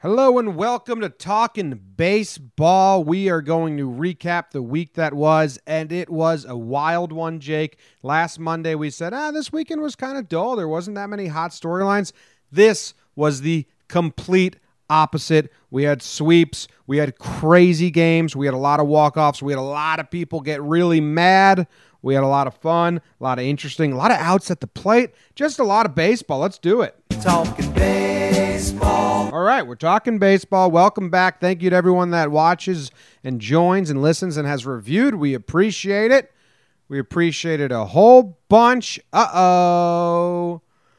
Hello and welcome to Talking Baseball. We are going to recap the week that was, and it was a wild one, Jake. Last Monday we said, this weekend was kind of dull. There wasn't that many hot storylines. This was the complete opposite. We had sweeps. We had crazy games. We had a lot of walk-offs. We had a lot of people get really mad. We had a lot of fun, a lot of interesting, a lot of outs at the plate. Just a lot of baseball. Let's do it. Talking baseball. All right, we're talking baseball. Welcome back. Thank you to everyone that watches and joins and listens and has reviewed. We appreciate it. We appreciate it a whole bunch. Thank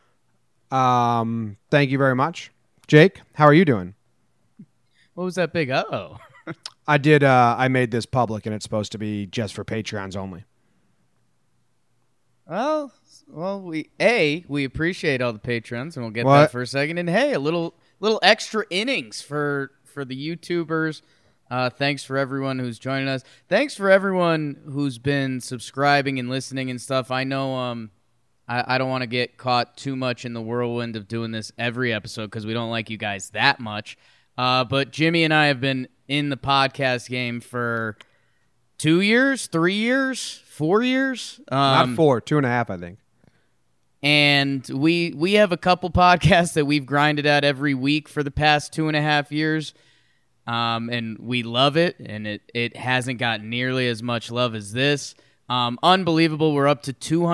you very much. Jake, how are you doing? What was that big uh-oh? I made this public, and it's supposed to be just for Patreons only. Well, we appreciate all the patrons, and we'll get that for a second. And hey, a little extra innings for the YouTubers. Thanks for everyone who's joining us. Thanks for everyone who's been subscribing and listening and stuff. I know I don't want to get caught too much in the whirlwind of doing this every episode because we don't like you guys that much. But Jimmy and I have been in the podcast game for 2 years, 3 years, 4 years. Not 4, 2.5, I think. And we have a couple podcasts that we've grinded at every week for the past 2.5 years. And we love it, and it hasn't got nearly as much love as this. Unbelievable. We're up to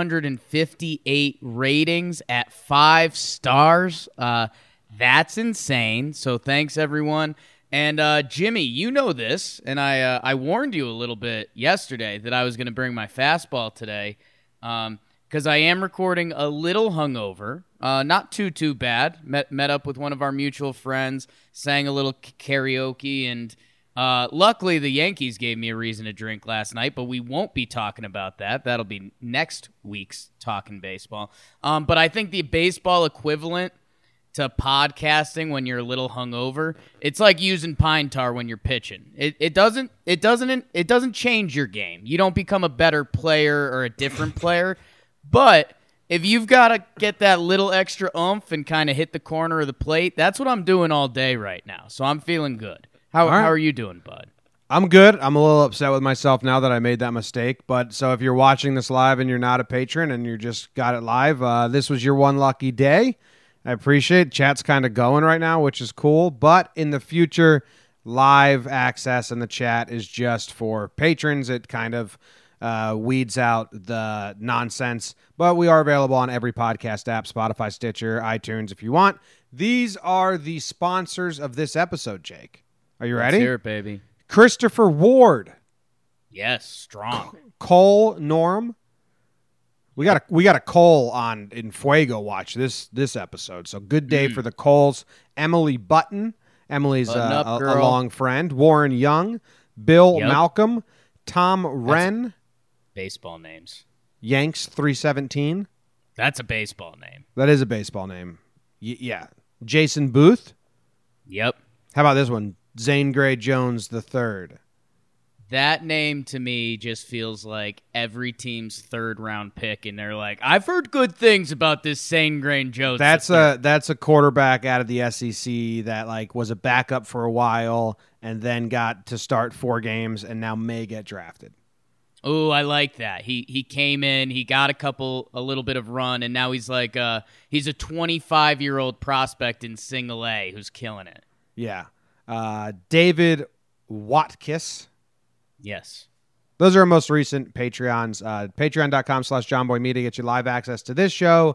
258 ratings at 5 stars. That's insane. So thanks, everyone. And Jimmy, you know this, and I warned you a little bit yesterday that I was going to bring my fastball today because I am recording a little hungover. Not too bad. Met up with one of our mutual friends, sang a little karaoke, and luckily the Yankees gave me a reason to drink last night, but we won't be talking about that. That'll be next week's Talking Baseball. But I think the baseball equivalent to podcasting when you're a little hungover, it's like using pine tar when you're pitching. It doesn't change your game. You don't become a better player or a different player, but if you've got to get that little extra oomph and kind of hit the corner of the plate, that's what I'm doing all day right now. So I'm feeling good. How are you doing, bud? I'm good. I'm a little upset with myself now that I made that mistake. But so if you're watching this live and you're not a patron and you just got it live, this was your one lucky day. I appreciate it. Chat's kind of going right now, which is cool. But in the future, live access in the chat is just for patrons. It kind of weeds out the nonsense. But we are available on every podcast app, Spotify, Stitcher, iTunes, if you want. These are the sponsors of this episode, Jake. Are you ready? Let's hear it, baby. Christopher Ward. Yes, strong. Cole Norm. We got a Cole on in Fuego watch this episode. So good day for the Coles. Emily Button. Emily's a long friend. Warren Young. Bill Malcolm. Tom Wren. Baseball names. Yanks 317. That's a baseball name. That is a baseball name. Yeah. Jason Booth. Yep. How about this one? Zane Gray Jones III. That name to me just feels like every team's third-round pick, and they're like, "I've heard good things about this Zane Gray Jones." That's a quarterback out of the SEC that was a backup for a while and then got to start 4 games and now may get drafted. Oh, I like that. He came in, he got a little bit of run, and now he's like he's a 25-year-old prospect in Single A who's killing it. Yeah, David Watkiss. Yes. Those are our most recent Patreons. Patreon.com/JohnBoyMedia gets you live access to this show.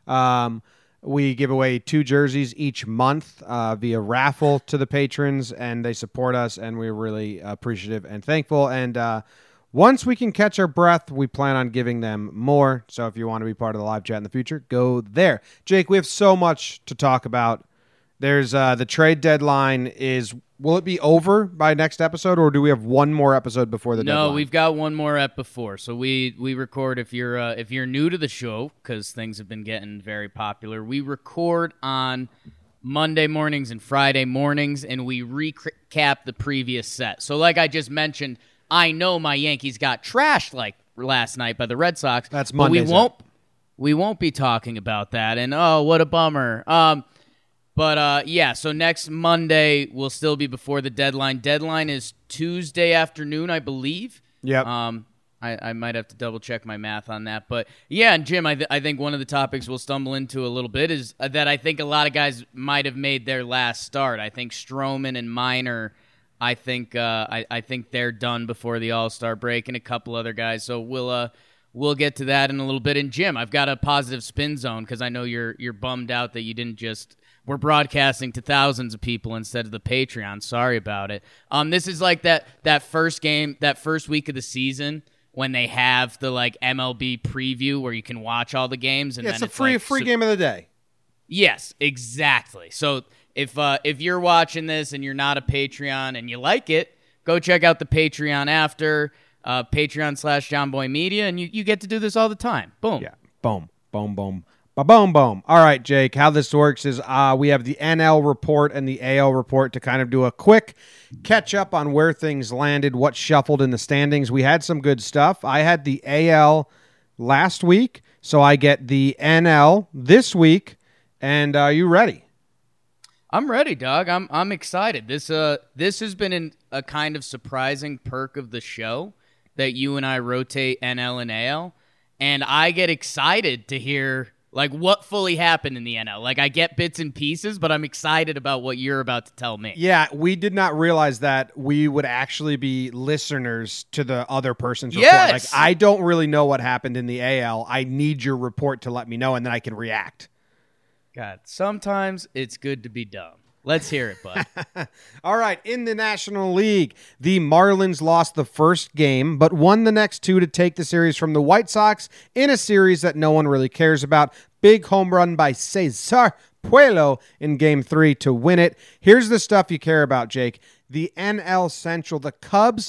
We give away 2 jerseys each month via raffle to the patrons, and they support us, and we're really appreciative and thankful. And once we can catch our breath, we plan on giving them more. So if you want to be part of the live chat in the future, go there. Jake, we have so much to talk about. There's the trade deadline is... Will it be over by next episode, or do we have one more episode before the deadline? No, we've got one more ep before. So we record if you're new to the show, because things have been getting very popular. We record on Monday mornings and Friday mornings, and we recap the previous set. So like I just mentioned, I know my Yankees got trashed like last night by the Red Sox. That's Monday. We won't be talking about that. And oh, what a bummer. But yeah, so next Monday will still be before the deadline. Deadline is Tuesday afternoon, I believe. Yep. I might have to double check my math on that. But yeah, and Jim, I think one of the topics we'll stumble into a little bit is that I think a lot of guys might have made their last start. I think Stroman and Minor, I think they're done before the All-Star break, and a couple other guys. So we'll get to that in a little bit. And Jim, I've got a positive spin zone because I know you're bummed out that you didn't just. We're broadcasting to thousands of people instead of the Patreon. Sorry about it. This is like that first game, that first week of the season when they have the like MLB preview where you can watch all the games. And yeah, then it's a free game of the day. Yes, exactly. So if you're watching this and you're not a Patreon and you like it, go check out the Patreon after Patreon/JohnBoy Media, and you get to do this all the time. Boom. Yeah. Boom. Boom. Boom. Ba-boom, boom. All right, Jake, how this works is we have the NL report and the AL report to kind of do a quick catch-up on where things landed, what shuffled in the standings. We had some good stuff. I had the AL last week, so I get the NL this week. And are you ready? I'm ready, dog. I'm excited. This has been a kind of surprising perk of the show that you and I rotate NL and AL, and I get excited to hear like what fully happened in the NL. Like I get bits and pieces, but I'm excited about what you're about to tell me. Yeah, we did not realize that we would actually be listeners to the other person's report. Yes! Like I don't really know what happened in the AL. I need your report to let me know, and then I can react. God, sometimes it's good to be dumb. Let's hear it, bud. All right, in the National League, the Marlins lost the first game, but won the next two to take the series from the White Sox in a series that no one really cares about. Big home run by Cesar Puello in Game 3 to win it. Here's the stuff you care about, Jake. The NL Central, the Cubs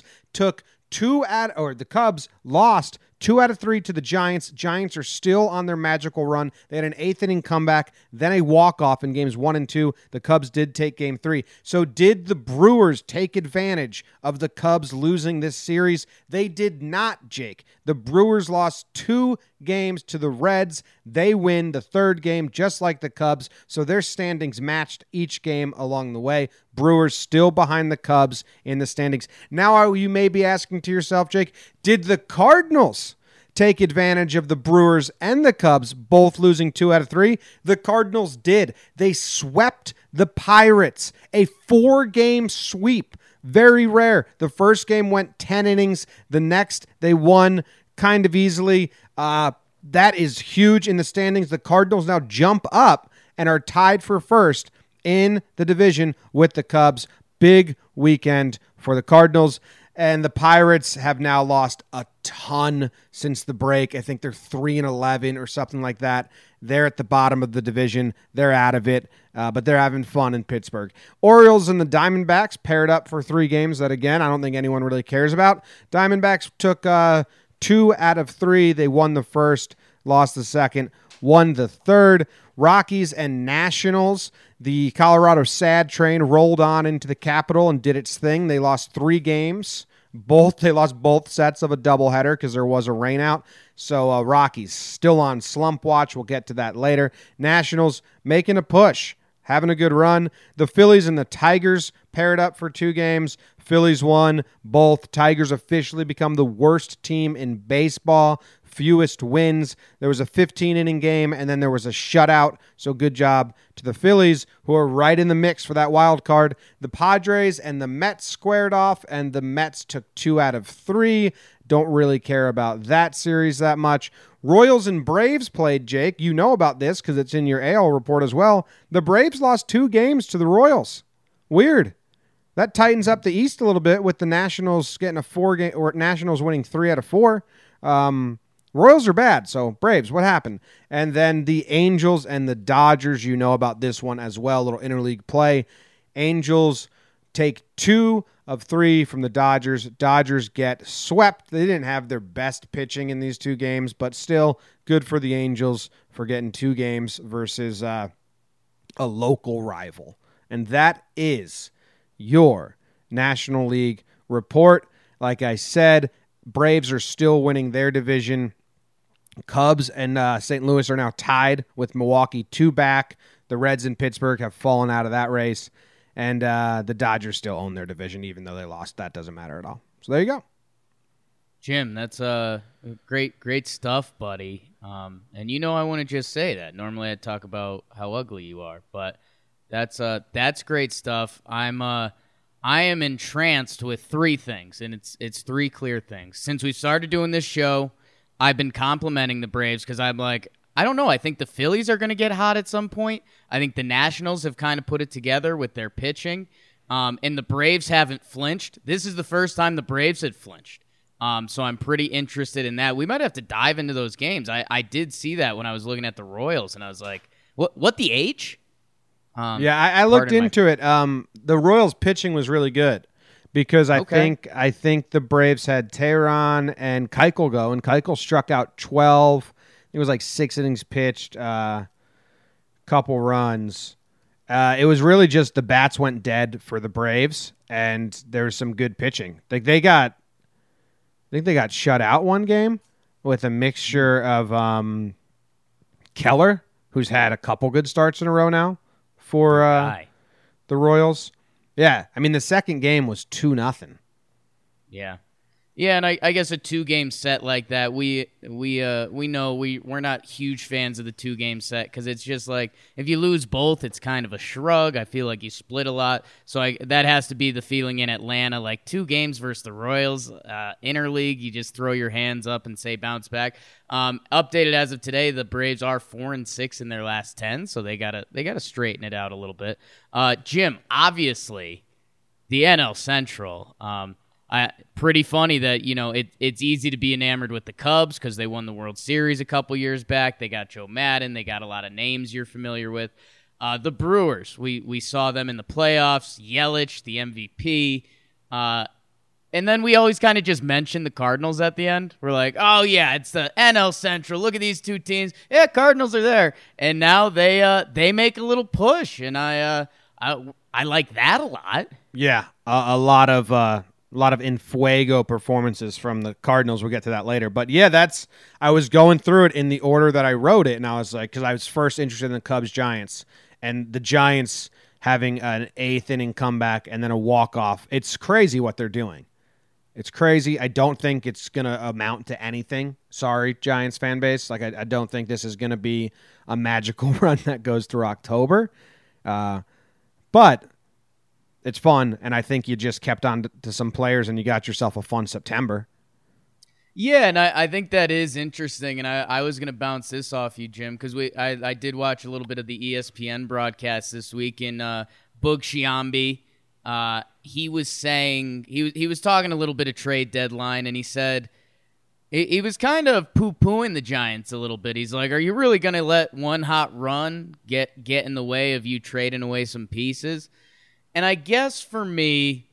the Cubs lost 2 out of 3 to the Giants. Giants are still on their magical run. They had an 8th inning comeback, then a walk-off in games 1 and 2. The Cubs did take game 3. So did the Brewers take advantage of the Cubs losing this series? They did not, Jake. The Brewers lost 2 games to the Reds. They win the 3rd game just like the Cubs, so their standings matched each game along the way. Brewers still behind the Cubs in the standings. Now you may be asking to yourself, Jake, did the Cardinals take advantage of the Brewers and the Cubs both losing 2 out of 3? The Cardinals did. They swept the Pirates, a 4-game sweep. Very rare. The first game went 10 innings. The next, they won kind of easily. That is huge in the standings. The Cardinals now jump up and are tied for first in the division with the Cubs. Big weekend for the Cardinals. And the Pirates have now lost a ton since the break. I think they're 3-11 or something like that. They're at the bottom of the division. They're out of it, but they're having fun in Pittsburgh. Orioles and the Diamondbacks paired up for 3 games that, again, I don't think anyone really cares about. Diamondbacks took 2 out of 3. They won the first, lost the second, won the third. Rockies and Nationals. The Colorado Sad Train rolled on into the Capitol and did its thing. They lost 3 games. They lost both sets of a doubleheader because there was a rainout. So Rockies still on slump watch. We'll get to that later. Nationals making a push, having a good run. The Phillies and the Tigers paired up for 2 games. Phillies won both. Tigers officially become the worst team in baseball. Fewest wins. There was a 15-inning game, and then there was a shutout. So good job to the Phillies, who are right in the mix for that wild card. The Padres and the Mets squared off, and the Mets took 2 out of 3. Don't really care about that series that much. Royals and Braves played, Jake. You know about this because it's in your AL report as well. The Braves lost 2 games to the Royals. Weird. That tightens up the East a little bit with the Nationals getting a 4-game, or Nationals winning 3 out of 4. Royals are bad, so Braves, what happened? And then the Angels and the Dodgers, you know about this one as well, a little interleague play. Angels take 2 of 3 from the Dodgers. Dodgers get swept. They didn't have their best pitching in these 2 games, but still good for the Angels for getting 2 games versus a local rival. And that is your National League report. Like I said, Braves are still winning their division. Cubs and St. Louis are now tied with Milwaukee 2 back. The Reds in Pittsburgh have fallen out of that race, and the Dodgers still own their division, even though they lost. That doesn't matter at all. So there you go. Jim, that's great stuff, buddy. And I want to just say that. Normally I'd talk about how ugly you are, but that's great stuff. I am entranced with three things, and it's three clear things. Since we started doing this show, I've been complimenting the Braves because I'm like, I don't know. I think the Phillies are going to get hot at some point. I think the Nationals have kind of put it together with their pitching, and the Braves haven't flinched. This is the first time the Braves had flinched. So I'm pretty interested in that. We might have to dive into those games. I did see that when I was looking at the Royals, and I was like, what the H? I looked into it. The Royals pitching was really good because I think the Braves had Tehran and Keuchel go, and Keuchel struck out 12. It was like 6 innings pitched, couple runs. It was really just the bats went dead for the Braves, and there was some good pitching. I think they got shut out one game with a mixture of Keller, who's had a couple good starts in a row now for the Royals. Yeah, I mean the second game was 2-0. Yeah. Yeah, and I guess a 2-game set like that, we know we're not huge fans of the 2-game set because it's just like if you lose both, it's kind of a shrug. I feel like you split a lot, so that has to be the feeling in Atlanta. Like 2 games versus the Royals, interleague, you just throw your hands up and say bounce back. Updated as of today, the Braves are 4-6 in their last 10, so they gotta straighten it out a little bit. Jim, obviously, the NL Central. Pretty funny that, it's easy to be enamored with the Cubs because they won the World Series a couple years back. They got Joe Madden. They got a lot of names you're familiar with. The Brewers, we saw them in the playoffs. Yelich, the MVP. And then we always kind of just mention the Cardinals at the end. We're like, oh, yeah, it's the NL Central. Look at these 2 teams. Yeah, Cardinals are there. And now they make a little push, and I like that a lot. Yeah, a lot of in fuego performances from the Cardinals. We'll get to that later. But yeah, I was going through it in the order that I wrote it, and I was like, because I was first interested in the Cubs-Giants, and the Giants having an 8th inning comeback and then a walk-off. It's crazy what they're doing. It's crazy. I don't think it's going to amount to anything. Sorry, Giants fan base. Like, I don't think this is going to be a magical run that goes through October. But it's fun, and I think you just kept on to some players, and you got yourself a fun September. Yeah, and I think that is interesting, and I was going to bounce this off you, Jim, because I did watch a little bit of the ESPN broadcast this week, and Boog Sciambi, he was saying, he was talking a little bit of trade deadline, and he said, he was kind of poo-pooing the Giants a little bit. He's like, are you really going to let one hot run get in the way of you trading away some pieces? And I guess for me,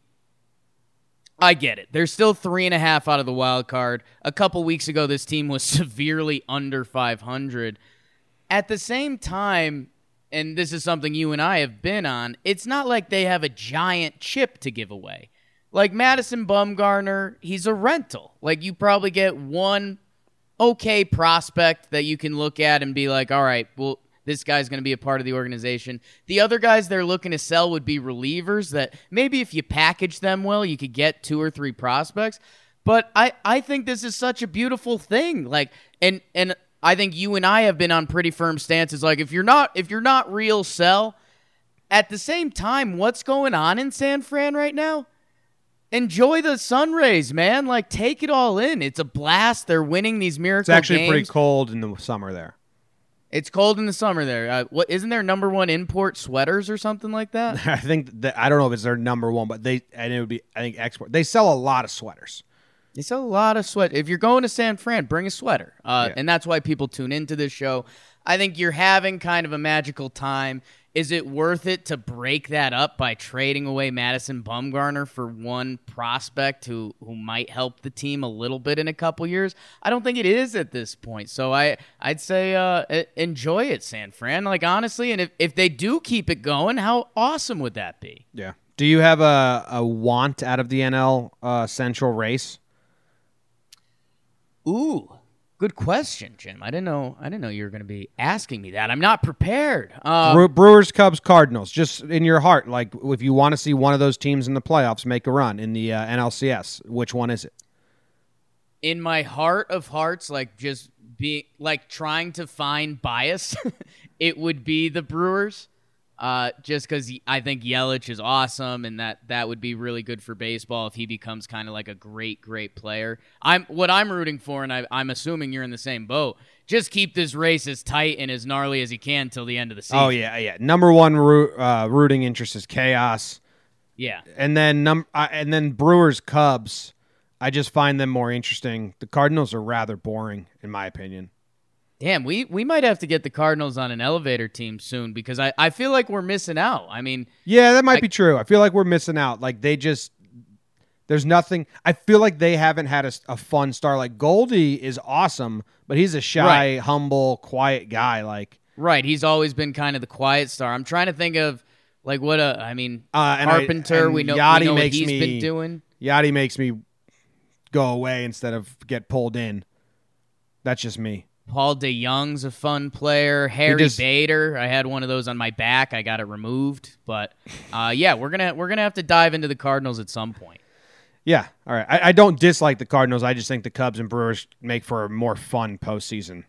I get it. They're still 3.5 out of the wild card. A couple weeks ago, this team was severely under 500. At the same time, and this is something you and I have been on, it's not like they have a giant chip to give away. Like Madison Bumgarner, he's a rental. Like you probably get one okay prospect that you can look at and be like, all right, well, this guy's going to be a part of the organization. The other guys they're looking to sell would be relievers that maybe if you package them well, you could get 2 or 3 prospects. But I think this is such a beautiful thing. Like, and I think you and I have been on pretty firm stances. Like, if you're not real, sell. At the same time, what's going on in San Fran right now? Enjoy the sun rays, man. Like, take it all in. It's a blast. They're winning these miracle games. It's actually pretty cold in the summer there. It's cold in the summer there. What isn't their number one import sweaters or something like that? I think that I don't know if it's their number one, but it would be export. They sell a lot of sweaters. They sell a lot of sweat. If you're going to San Fran, bring a sweater. And that's why people tune into this show. I think you're having kind of a magical time. Is it worth it to break that up by trading away Madison Bumgarner for one prospect who might help the team a little bit in a couple years? I don't think it is at this point. So I'd say enjoy it, San Fran. Like, honestly, and if they do keep it going, how awesome would that be? Yeah. Do you have a want out of the NL Central race? Ooh, Good question, Jim. I didn't know you were going to be asking me that. I'm not prepared. Brewers, Cubs, Cardinals. Just in your heart, like if you want to see one of those teams in the playoffs make a run in the NLCS, which one is it? In my heart of hearts, like just being like trying to find bias, it would be the Brewers. Just because I think Yelich is awesome, and that would be really good for baseball if he becomes kind of like a great player. What I'm rooting for, and I'm assuming you're in the same boat. Just keep this race as tight and as gnarly as you can till the end of the season. Oh yeah. Number one rooting interest is chaos. Yeah, and then Brewers, Cubs. I just find them more interesting. The Cardinals are rather boring, in my opinion. Damn, we might have to get the Cardinals on an elevator team soon because I feel like we're missing out. I mean, yeah, that might be true. I feel like we're missing out. Like there's nothing. I feel like they haven't had a fun start. Like Goldie is awesome, but he's a shy, humble, quiet guy. Like he's always been kind of the quiet star. I'm trying to think of like Carpenter. We know what he's been doing. Yachty makes me go away instead of get pulled in. That's just me. Paul DeYoung's a fun player. Harry Bader, I had one of those on my back. I got it removed, but yeah, we're gonna have to dive into the Cardinals at some point. Yeah, all right. I don't dislike the Cardinals. I just think the Cubs and Brewers make for a more fun postseason.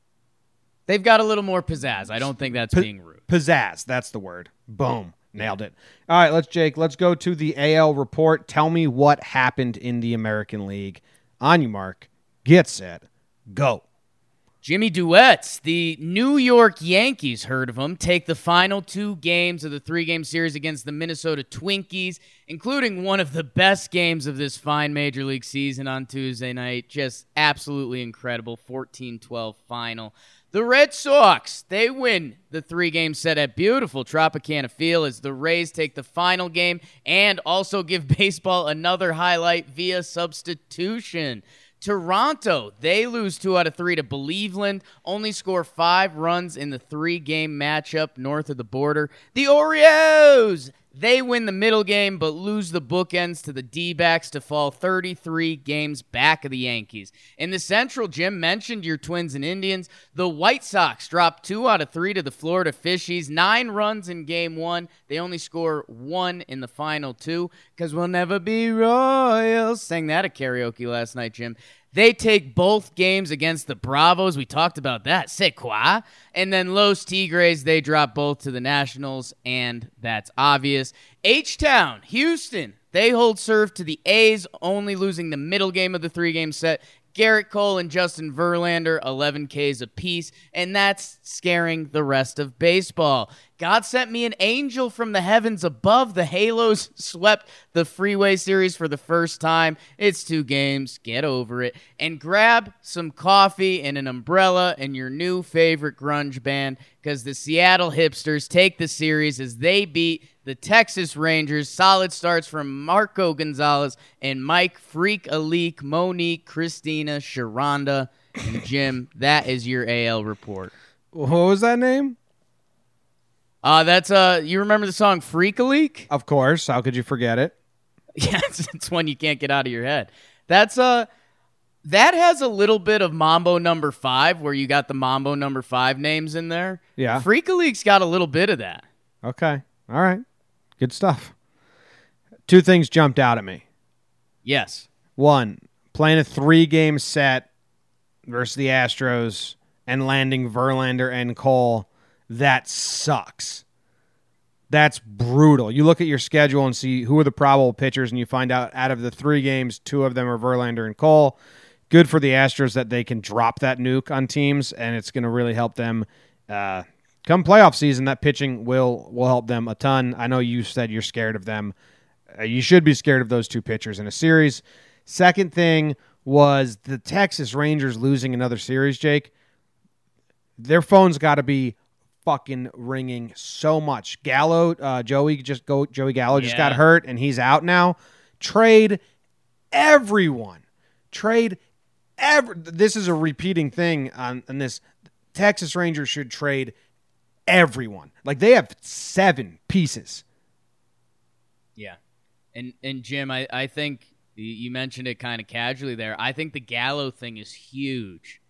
They've got a little more pizzazz. I don't think that's being rude. Pizzazz, that's the word. Boom, nailed it. All right, let's go to the AL report. Tell me what happened in the American League. On you, Mark. Get set. Go. Jimmy Duets, the New York Yankees, heard of him, take the final 2 games of the 3-game series against the Minnesota Twinkies, including one of the best games of this fine Major League season on Tuesday night. Just absolutely incredible, 14-12 final. The Red Sox, they win the 3-game set at beautiful Tropicana Field as the Rays take the final game and also give baseball another highlight via substitution. Toronto, they lose 2 out of 3 to Cleveland, only score 5 runs in the 3-game matchup north of the border. The Orioles, they win the middle game but lose the bookends to the D-backs to fall 33 games back of the Yankees. In the Central, Jim mentioned your Twins and Indians. The White Sox dropped 2 out of 3 to the Florida Fishies, 9 runs in game 1. They only score 1 in the final 2 because we'll never be Royals. Sang that at karaoke last night, Jim. They take both games against the Bravos. We talked about that. C'est quoi? And then Los Tigres, they drop both to the Nationals, and that's obvious. H-Town, Houston, they hold serve to the A's, only losing the middle game of the 3-game set. Garrett Cole and Justin Verlander, 11 Ks apiece, and that's scaring the rest of baseball. God sent me an angel from the heavens above. The Halos swept the Freeway Series for the first time. It's 2 games. Get over it. And grab some coffee and an umbrella and your new favorite grunge band because the Seattle Hipsters take the series as they beat the Texas Rangers. Solid starts from Marco Gonzalez and Mike Freak Alik, Monique, Christina, Sharonda, and Jim. That is your AL report. What was that name? That's you remember the song Freak a Leak? Of course. How could you forget it? Yeah, it's one you can't get out of your head. That's that has a little bit of Mambo number 5, where you got the Mambo number 5 names in there. Yeah. Freak a Leak's got a little bit of that. Okay. All right. Good stuff. 2 things jumped out at me. Yes. 1, playing a 3-game set versus the Astros and landing Verlander and Cole. That sucks. That's brutal. You look at your schedule and see who are the probable pitchers, and you find out of the 3 games, 2 of them are Verlander and Cole. Good for the Astros that they can drop that nuke on teams, and it's going to really help them come playoff season. That pitching will help them a ton. I know you said you're scared of them. You should be scared of those 2 pitchers in a series. Second thing was the Texas Rangers losing another series, Jake. Their phone's got to be fucking ringing so much. Joey Gallo just got hurt and he's out now. Trade everyone. This is a repeating thing on this. Texas Rangers should trade everyone. Like, they have 7 pieces. Yeah. And Jim, I think you mentioned it kind of casually there. I think the Gallo thing is huge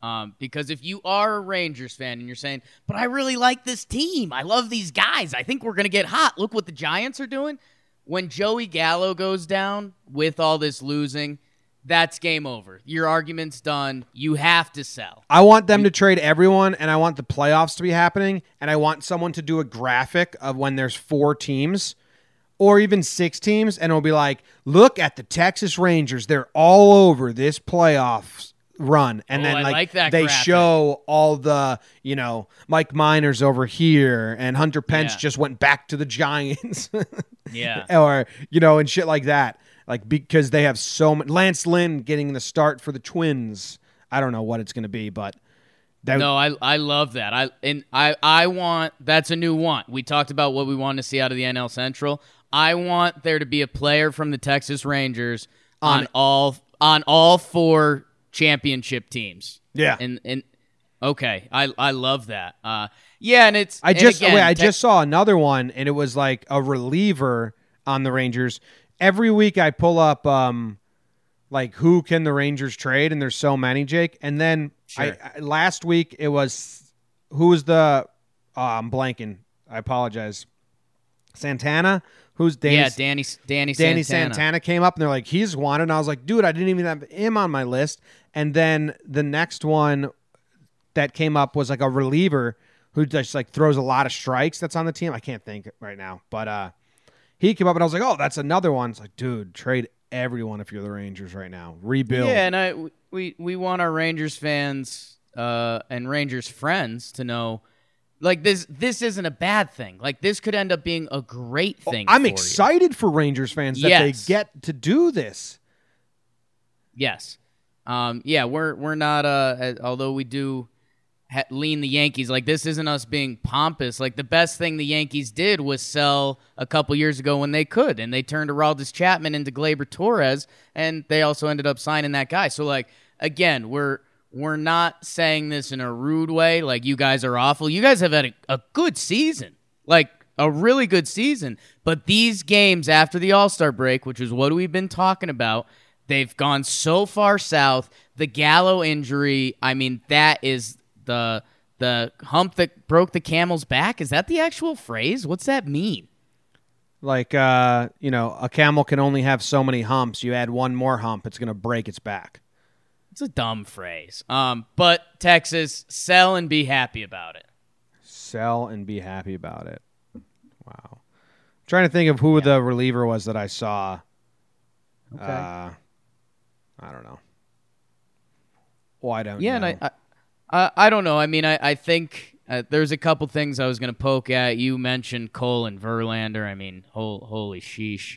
Because if you are a Rangers fan and you're saying, but I really like this team, I love these guys, I think we're going to get hot. Look what the Giants are doing. When Joey Gallo goes down with all this losing, that's game over. Your argument's done. You have to sell. I want them to trade everyone, and I want the playoffs to be happening, and I want someone to do a graphic of when there's 4 teams or even 6 teams, and it'll be like, look at the Texas Rangers. They're all over this playoffs run. And then I like that they graphic. show all the, Mike Miners over here, and Hunter Pence just went back to the Giants. Yeah. Or, and shit like that. Like, because they have so much. Lance Lynn getting the start for the Twins. I don't know what it's going to be, but. No, I love that. I want, that's a new want. We talked about what we want to see out of the NL Central. I want there to be a player from the Texas Rangers on all 4 championship teams. Yeah. And okay, I love that. Yeah, and it's I just saw another one, and it was like a reliever on the Rangers. Every week I pull up like who can the Rangers trade, and there's so many, Jake. And then Sure. last week it was who was the I'm blanking. I apologize. Santana. Who's Danny? Yeah, Danny Santana came up, and they're like, he's wanted. And I was like, dude, I didn't even have him on my list. And then the next one that came up was like a reliever who just like throws a lot of strikes that's on the team. I can't think right now, but he came up, and I was like, oh, that's another one. It's like, dude, trade everyone if you're the Rangers right now. Rebuild. Yeah, and we want our Rangers fans and Rangers friends to know, like, this isn't a bad thing. Like, this could end up being a great thing. I'm for excited for Rangers fans that they get to do this. Yes. Yeah, we're not although we do lean the Yankees, like, this isn't us being pompous. Like, the best thing the Yankees did was sell a couple years ago when they could, and they turned Aroldis Chapman into Gleyber Torres, and they also ended up signing that guy. So, like, again, we're not saying this in a rude way, like, you guys are awful. You guys have had a good season, like a really good season. But these games after the All-Star break, which is what we've been talking about, they've gone so far south. The Gallo injury, I mean, that is the hump that broke the camel's back. Is that the actual phrase? What's that mean? Like, a camel can only have so many humps. You add one more hump, it's going to break its back. It's a dumb phrase. But Texas, sell and be happy about it. Sell and be happy about it. Wow. I'm trying to think of who the reliever was that I saw. Okay. I don't know. Well, I don't know. Yeah, and I don't know. I mean, I think there's a couple things I was going to poke at. You mentioned Cole and Verlander. I mean, holy sheesh.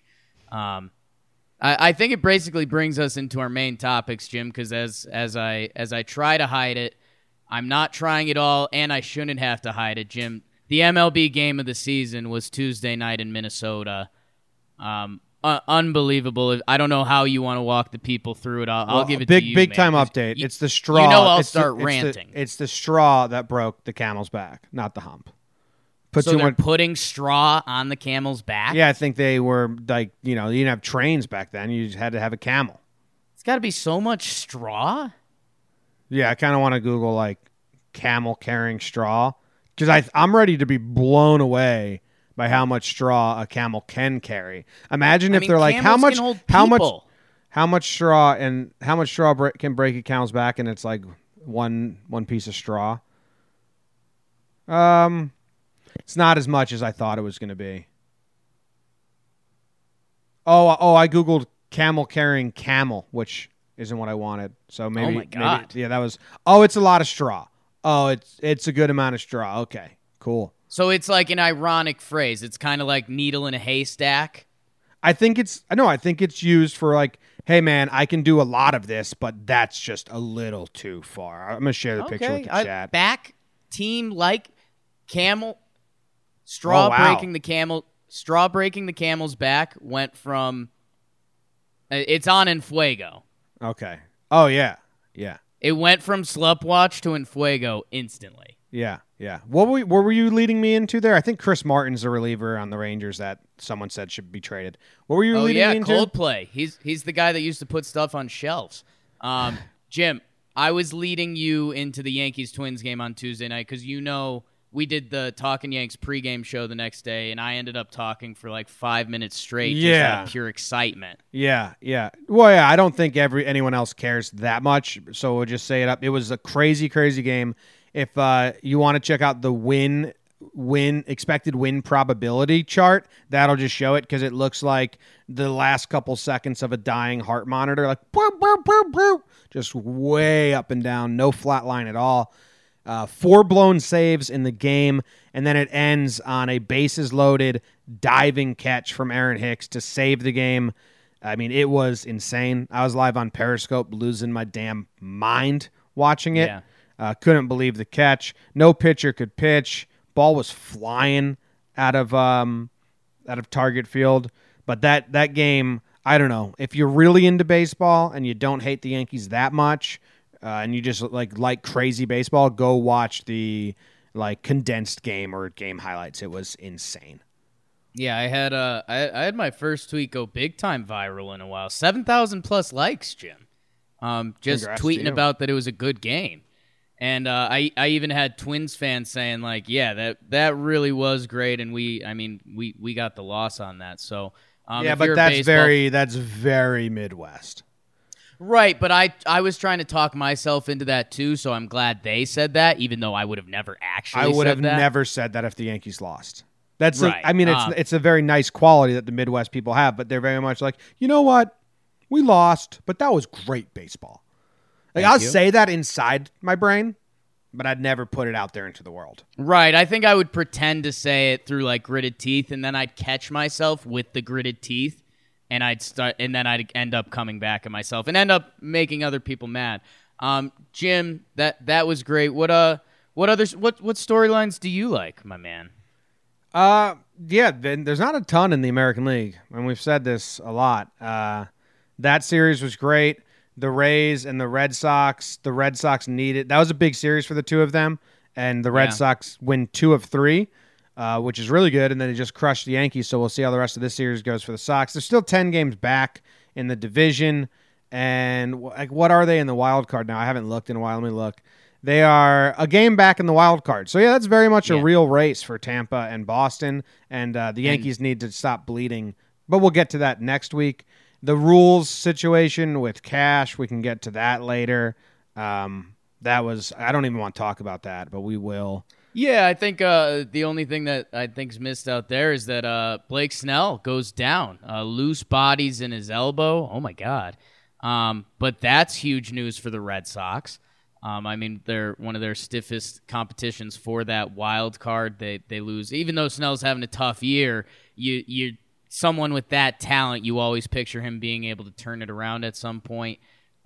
I think it basically brings us into our main topics, Jim, because as I try to hide it, I'm not trying at all, and I shouldn't have to hide it, Jim. The MLB game of the season was Tuesday night in Minnesota. Unbelievable. I don't know how you want to walk the people through it. I'll give it to you. Big man, time update. It's the straw. You know I'll start ranting. It's the straw that broke the camel's back, not the hump. So they're putting straw on the camel's back? Yeah, I think they were like, you didn't have trains back then. You just had to have a camel. It's got to be so much straw. Yeah, I kind of want to Google like camel carrying straw because I'm ready to be blown away by how much straw a camel can carry. Imagine if they're like how much straw and how much straw can break a camel's back, and it's like one piece of straw. It's not as much as I thought it was going to be. Oh, I googled camel carrying camel, which isn't what I wanted. So maybe, oh my God. Maybe, yeah, that was. Oh, it's a lot of straw. Oh, it's a good amount of straw. Okay, cool. So it's like an ironic phrase. It's kind of like needle in a haystack. I think it's used for like, hey man, I can do a lot of this, but that's just a little too far. I'm gonna share the picture with the chat. Back team like camel straw breaking the camel's back went from. It's on Enfuego. Okay. Oh yeah, yeah. It went from Slupwatch to Enfuego instantly. Yeah, yeah. What were you leading me into there? I think Chris Martin's a reliever on the Rangers that someone said should be traded. What were you leading me into? Coldplay. He's the guy that used to put stuff on shelves. Jim, I was leading you into the Yankees-Twins game on Tuesday night because we did the Talkin' Yanks pregame show the next day, and I ended up talking for like 5 minutes straight just out of pure excitement. Yeah. Well, yeah, I don't think anyone else cares that much, so we'll just say it up. It was a crazy, crazy game. If you want to check out the expected win probability chart, that'll just show it because it looks like the last couple seconds of a dying heart monitor, like boop, boop, boop, boop, just way up and down, no flat line at all. 4 blown saves in the game, and then it ends on a bases-loaded diving catch from Aaron Hicks to save the game. I mean, it was insane. I was live on Periscope losing my damn mind watching it. Yeah. Couldn't believe the catch. No pitcher could pitch. Ball was flying out of target field. But that game, I don't know. If you're really into baseball and you don't hate the Yankees that much, and you just like crazy baseball, go watch the condensed game or game highlights. It was insane. Yeah, I had my first tweet go big time viral in a while. 7,000 plus likes, Jim. Just Congrats tweeting to you. about that it was a good game. And I even had Twins fans saying yeah, that really was great, and we got the loss on that. So yeah, but that's very Midwest. Right, but I was trying to talk myself into that too, so I'm glad they said that, even though I would have never actually said that. I would have never said that if the Yankees lost. That's right. It's a very nice quality that the Midwest people have, but they're very much like, you know what? We lost, but that was great baseball. I'll say that inside my brain, but I'd never put it out there into the world. Right, I think I would pretend to say it through gritted teeth, and then I'd catch myself with the gritted teeth. And then I'd end up coming back at myself and end up making other people mad. Jim, that was great. What storylines do you like, my man? Yeah, there's not a ton in the American League, and we've said this a lot. That series was great. The Rays and the Red Sox needed. That was a big series for the two of them, and the Red Sox win 2 of 3. Which is really good, and then it just crushed the Yankees, so we'll see how the rest of this series goes for the Sox. They're still 10 games back in the division, and what are they in the wild card now? I haven't looked in a while. Let me look. They are a game back in the wild card. So, yeah, that's very much a real race for Tampa and Boston, and the Yankees need to stop bleeding, but we'll get to that next week. The rules situation with Cash, we can get to that later. I don't even want to talk about that, but we will. Yeah, I think the only thing that I think's missed out there is that Blake Snell goes down. Loose bodies in his elbow. Oh, my God. But that's huge news for the Red Sox. They're one of their stiffest competitions for that wild card. They lose. Even though Snell's having a tough year, you someone with that talent, you always picture him being able to turn it around at some point.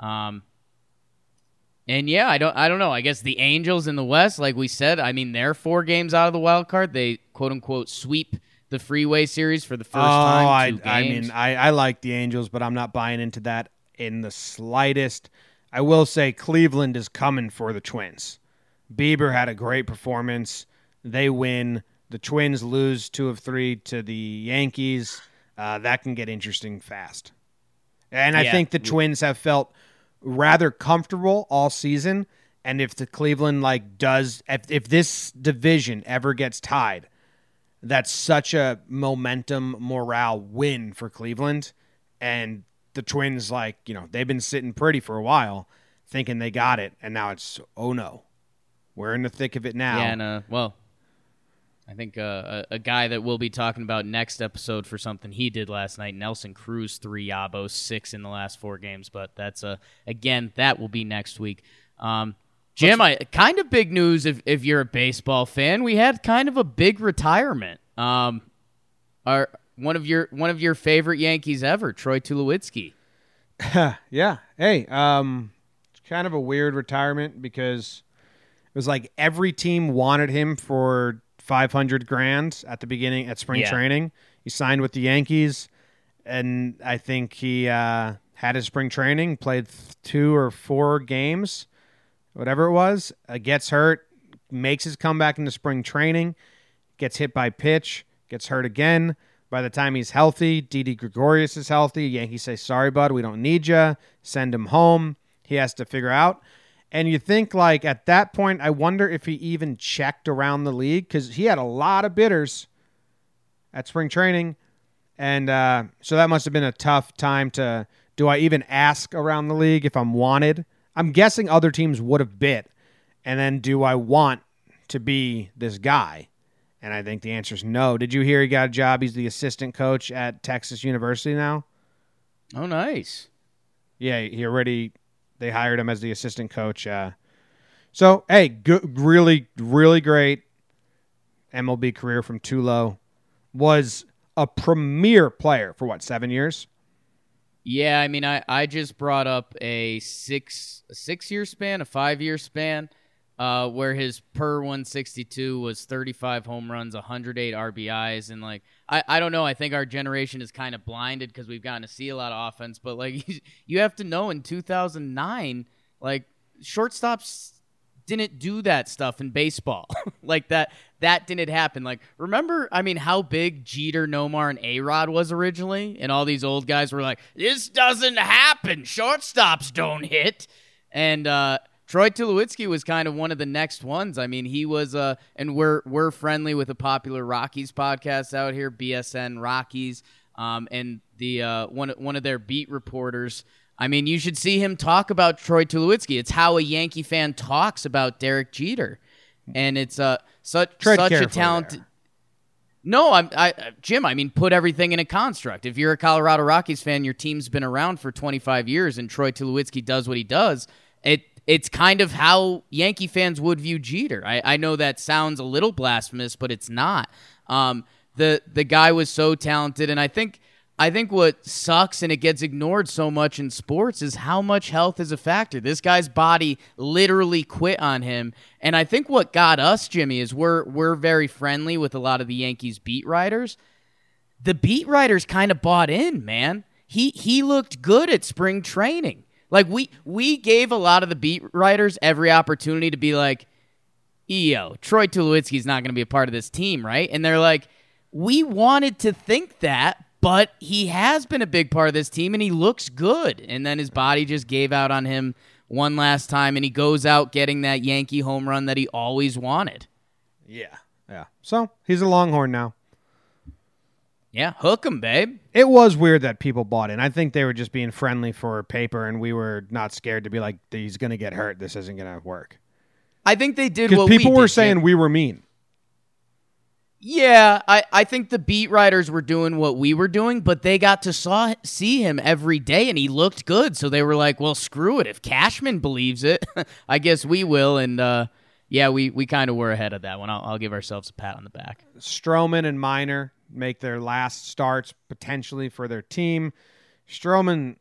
And yeah, I don't know. I guess the Angels in the West, like we said, they're 4 games out of the wild card. They quote unquote sweep the Freeway Series for the first time. 2 games. I like the Angels, but I'm not buying into that in the slightest. I will say Cleveland is coming for the Twins. Bieber had a great performance. They win. The Twins lose 2 of 3 to the Yankees. That can get interesting fast. And I think the Twins have felt rather comfortable all season, and if the Cleveland if this division ever gets tied, that's such a momentum morale win for Cleveland. And the Twins, they've been sitting pretty for a while thinking they got it, and now it's, oh no, we're in the thick of it now. Yeah, and I think a guy that we'll be talking about next episode for something he did last night, Nelson Cruz, 3 yabos, 6 in the last 4 games. But that's again, that will be next week. Jim, kind of big news if you're a baseball fan. We had kind of a big retirement. One of your favorite Yankees ever, Troy Tulowitzki. Yeah. Hey, it's kind of a weird retirement because it was like every team wanted him for $500,000 at the beginning at spring training. He signed with the Yankees, and I think he had his spring training, played 2 or 4 games, whatever it was, gets hurt, makes his comeback into spring training, gets hit by pitch, gets hurt again. By the time he's healthy, Didi Gregorius is healthy. Yankees say, sorry, bud, we don't need you. Send him home. He has to figure out. And you think, like, at that point, I wonder if he even checked around the league because he had a lot of bidders at spring training. And so that must have been a tough time to, do I even ask around the league if I'm wanted? I'm guessing other teams would have bid. And then do I want to be this guy? And I think the answer is no. Did you hear he got a job? He's the assistant coach at Texas University now. Oh, nice. Yeah, they hired him as the assistant coach. So, hey, good, really, really great MLB career from Tulo. Was a premier player for, 7 years? Yeah, I mean, I just brought up a 6-year span, a 5-year span, where his per 162 was 35 home runs, 108 RBIs, and like I don't know. I think our generation is kind of blinded because we've gotten to see a lot of offense, but like you have to know in 2009, like shortstops didn't do that stuff in baseball. Like that didn't happen. Like, remember, I mean, how big Jeter, Nomar, and A-Rod was originally? And all these old guys were like, this doesn't happen. Shortstops don't hit. And Troy Tulowitzki was kind of one of the next ones. I mean, he was, and we're friendly with a popular Rockies podcast out here, BSN Rockies, and the one of their beat reporters. I mean, you should see him talk about Troy Tulowitzki. It's how a Yankee fan talks about Derek Jeter, and it's such a talented. No, Jim. I mean, put everything in a construct. If you're a Colorado Rockies fan, your team's been around for 25 years, and Troy Tulowitzki does what he does. It's kind of how Yankee fans would view Jeter. I know that sounds a little blasphemous, but it's not. The guy was so talented, and I think what sucks and it gets ignored so much in sports is how much health is a factor. This guy's body literally quit on him. And I think what got us, Jimmy, is we're very friendly with a lot of the Yankees beat writers. The beat writers kind of bought in, man. He looked good at spring training. Like we gave a lot of the beat writers every opportunity to be like, yo, Troy Tulowitzki's not going to be a part of this team, right? And they're like, we wanted to think that, but he has been a big part of this team, and he looks good. And then his body just gave out on him one last time, and he goes out getting that Yankee home run that he always wanted. Yeah. So he's a Longhorn now. Yeah, hook him, babe. It was weird that people bought in. I think they were just being friendly for paper, and we were not scared to be like, he's going to get hurt. This isn't going to work. I think they did what we did. Because people were saying we were mean. Yeah, I think the beat writers were doing what we were doing, but they got to see him every day, and he looked good. So they were like, well, screw it. If Cashman believes it, I guess we will. And, yeah, we kind of were ahead of that one. I'll give ourselves a pat on the back. Stroman and Minor make their last starts potentially for their team. Stroman's...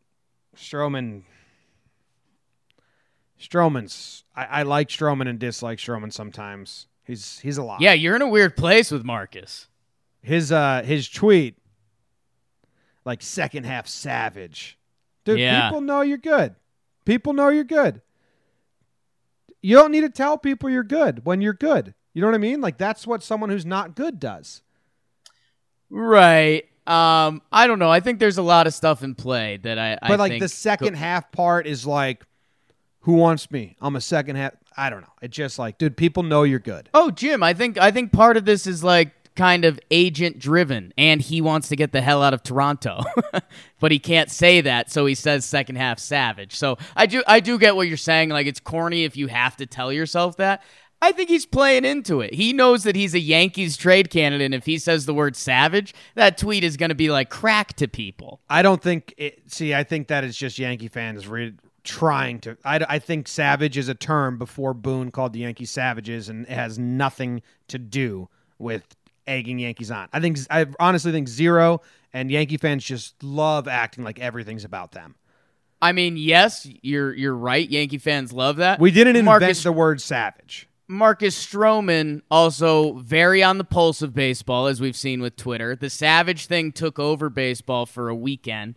I like Stroman and dislike Stroman sometimes. He's a lot. Yeah, you're in a weird place with Marcus. His tweet, like second half savage. Dude, yeah. People know you're good. People know you're good. You don't need to tell people you're good when you're good. You know what I mean? Like that's what someone who's not good does. Right. I don't know. I think there's a lot of stuff in play that I But like think the second half part is like, who wants me? I'm a second half. I don't know. It's just like, dude, people know you're good. Oh, Jim, I think part of this is like kind of agent driven, and he wants to get the hell out of Toronto, but he can't say that, so he says second half savage. So I do get what you're saying. Like it's corny if you have to tell yourself that. I think he's playing into it. He knows that he's a Yankees trade candidate, and if he says the word savage, that tweet is going to be like crack to people. I don't think I think that is just Yankee fans trying to. I think savage is a term before Boone called the Yankees savages, and it has nothing to do with egging Yankees on. I honestly think Zero and Yankee fans just love acting like everything's about them. I mean, yes, you're right. Yankee fans love that. We didn't invent the word savage. Marcus Stroman also very on the pulse of baseball, as we've seen with Twitter. The savage thing took over baseball for a weekend.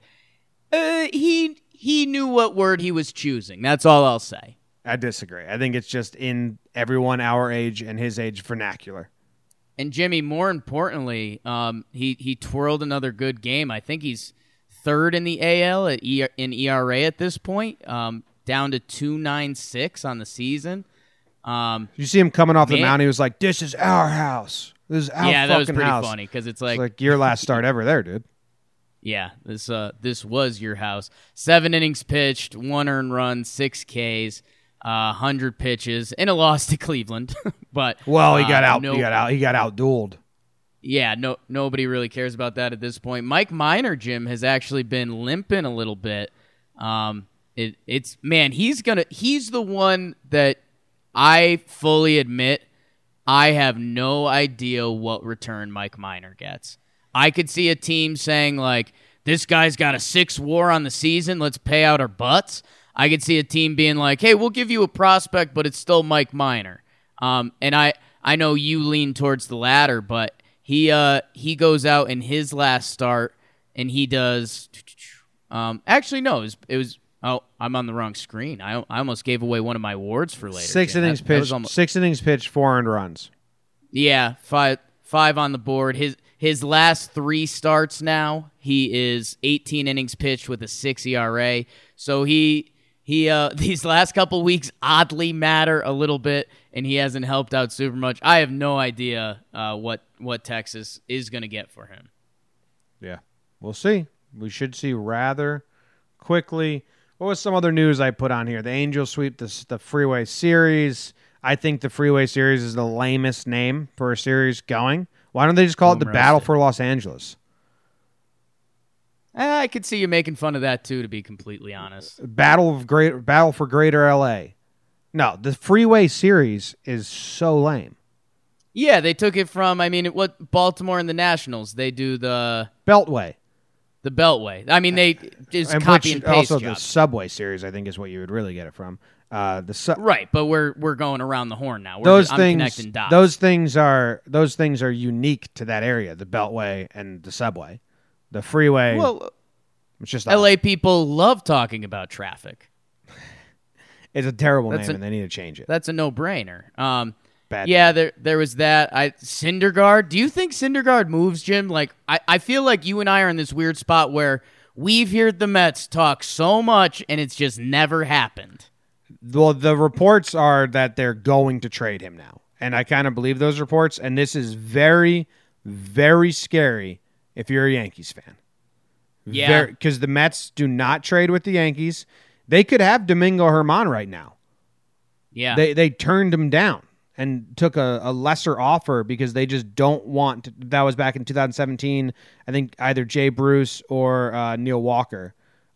He knew what word he was choosing. That's all I'll say. I disagree. I think it's just in everyone our age and his age vernacular. And Jimmy, more importantly, he twirled another good game. I think he's third in the AL in ERA at this point. down to 296 on the season. You see him coming off the mound. He was like, "This is our house. This is our fucking house." Yeah, that was pretty funny because it's like your last start ever there, dude. Yeah, this was your house. 7 innings pitched, 1 earned run, 6 Ks, 100 pitches, and a loss to Cleveland. But he got out. He got outdueled. Yeah, nobody really cares about that at this point. Mike Minor, Jim, has actually been limping a little bit. He's the one that I fully admit I have no idea what return Mike Minor gets. I could see a team saying, like, this guy's got a 6 WAR on the season, let's pay out our butts. I could see a team being like, hey, we'll give you a prospect, but it's still Mike Minor. And I know you lean towards the latter, but he goes out in his last start, and he does actually, no, it was I'm on the wrong screen. I almost gave away one of my awards for later. 6 innings pitched, 6 innings pitched, 4 earned runs. Yeah, five on the board. His last 3 starts now, he is 18 innings pitched with a 6 ERA. So he these last couple weeks oddly matter a little bit, and he hasn't helped out super much. I have no idea what Texas is going to get for him. Yeah, we'll see. We should see rather quickly. What was some other news I put on here? The Angels sweep the Freeway Series. I think the Freeway Series is the lamest name for a series going. Why don't they just call it the Battle for Los Angeles? I could see you making fun of that too, to be completely honest. Battle for Greater LA. No, the Freeway Series is so lame. Yeah, they took it from, what Baltimore and the Nationals, they do the Beltway. The Beltway. I mean, they just copy and paste also job. The Subway Series, I think, is what you would really get it from. Right, but we're going around the horn now. I'm connecting dots. Those things are unique to that area. The Beltway and the Subway, the Freeway. Well, it's just LA people love talking about traffic. It's a terrible name, and they need to change it. That's a no-brainer. Bad yeah, name. there was that. Syndergaard. Do you think Syndergaard moves, Jim? Like, I feel like you and I are in this weird spot where we've heard the Mets talk so much, and it's just never happened. Well, the reports are that they're going to trade him now, and I kind of believe those reports, and this is very, very scary if you're a Yankees fan. Yeah. Because the Mets do not trade with the Yankees. They could have Domingo Germán right now. Yeah. They turned him down and took a lesser offer because they just don't want to. That was back in 2017. I think either Jay Bruce or Neil Walker.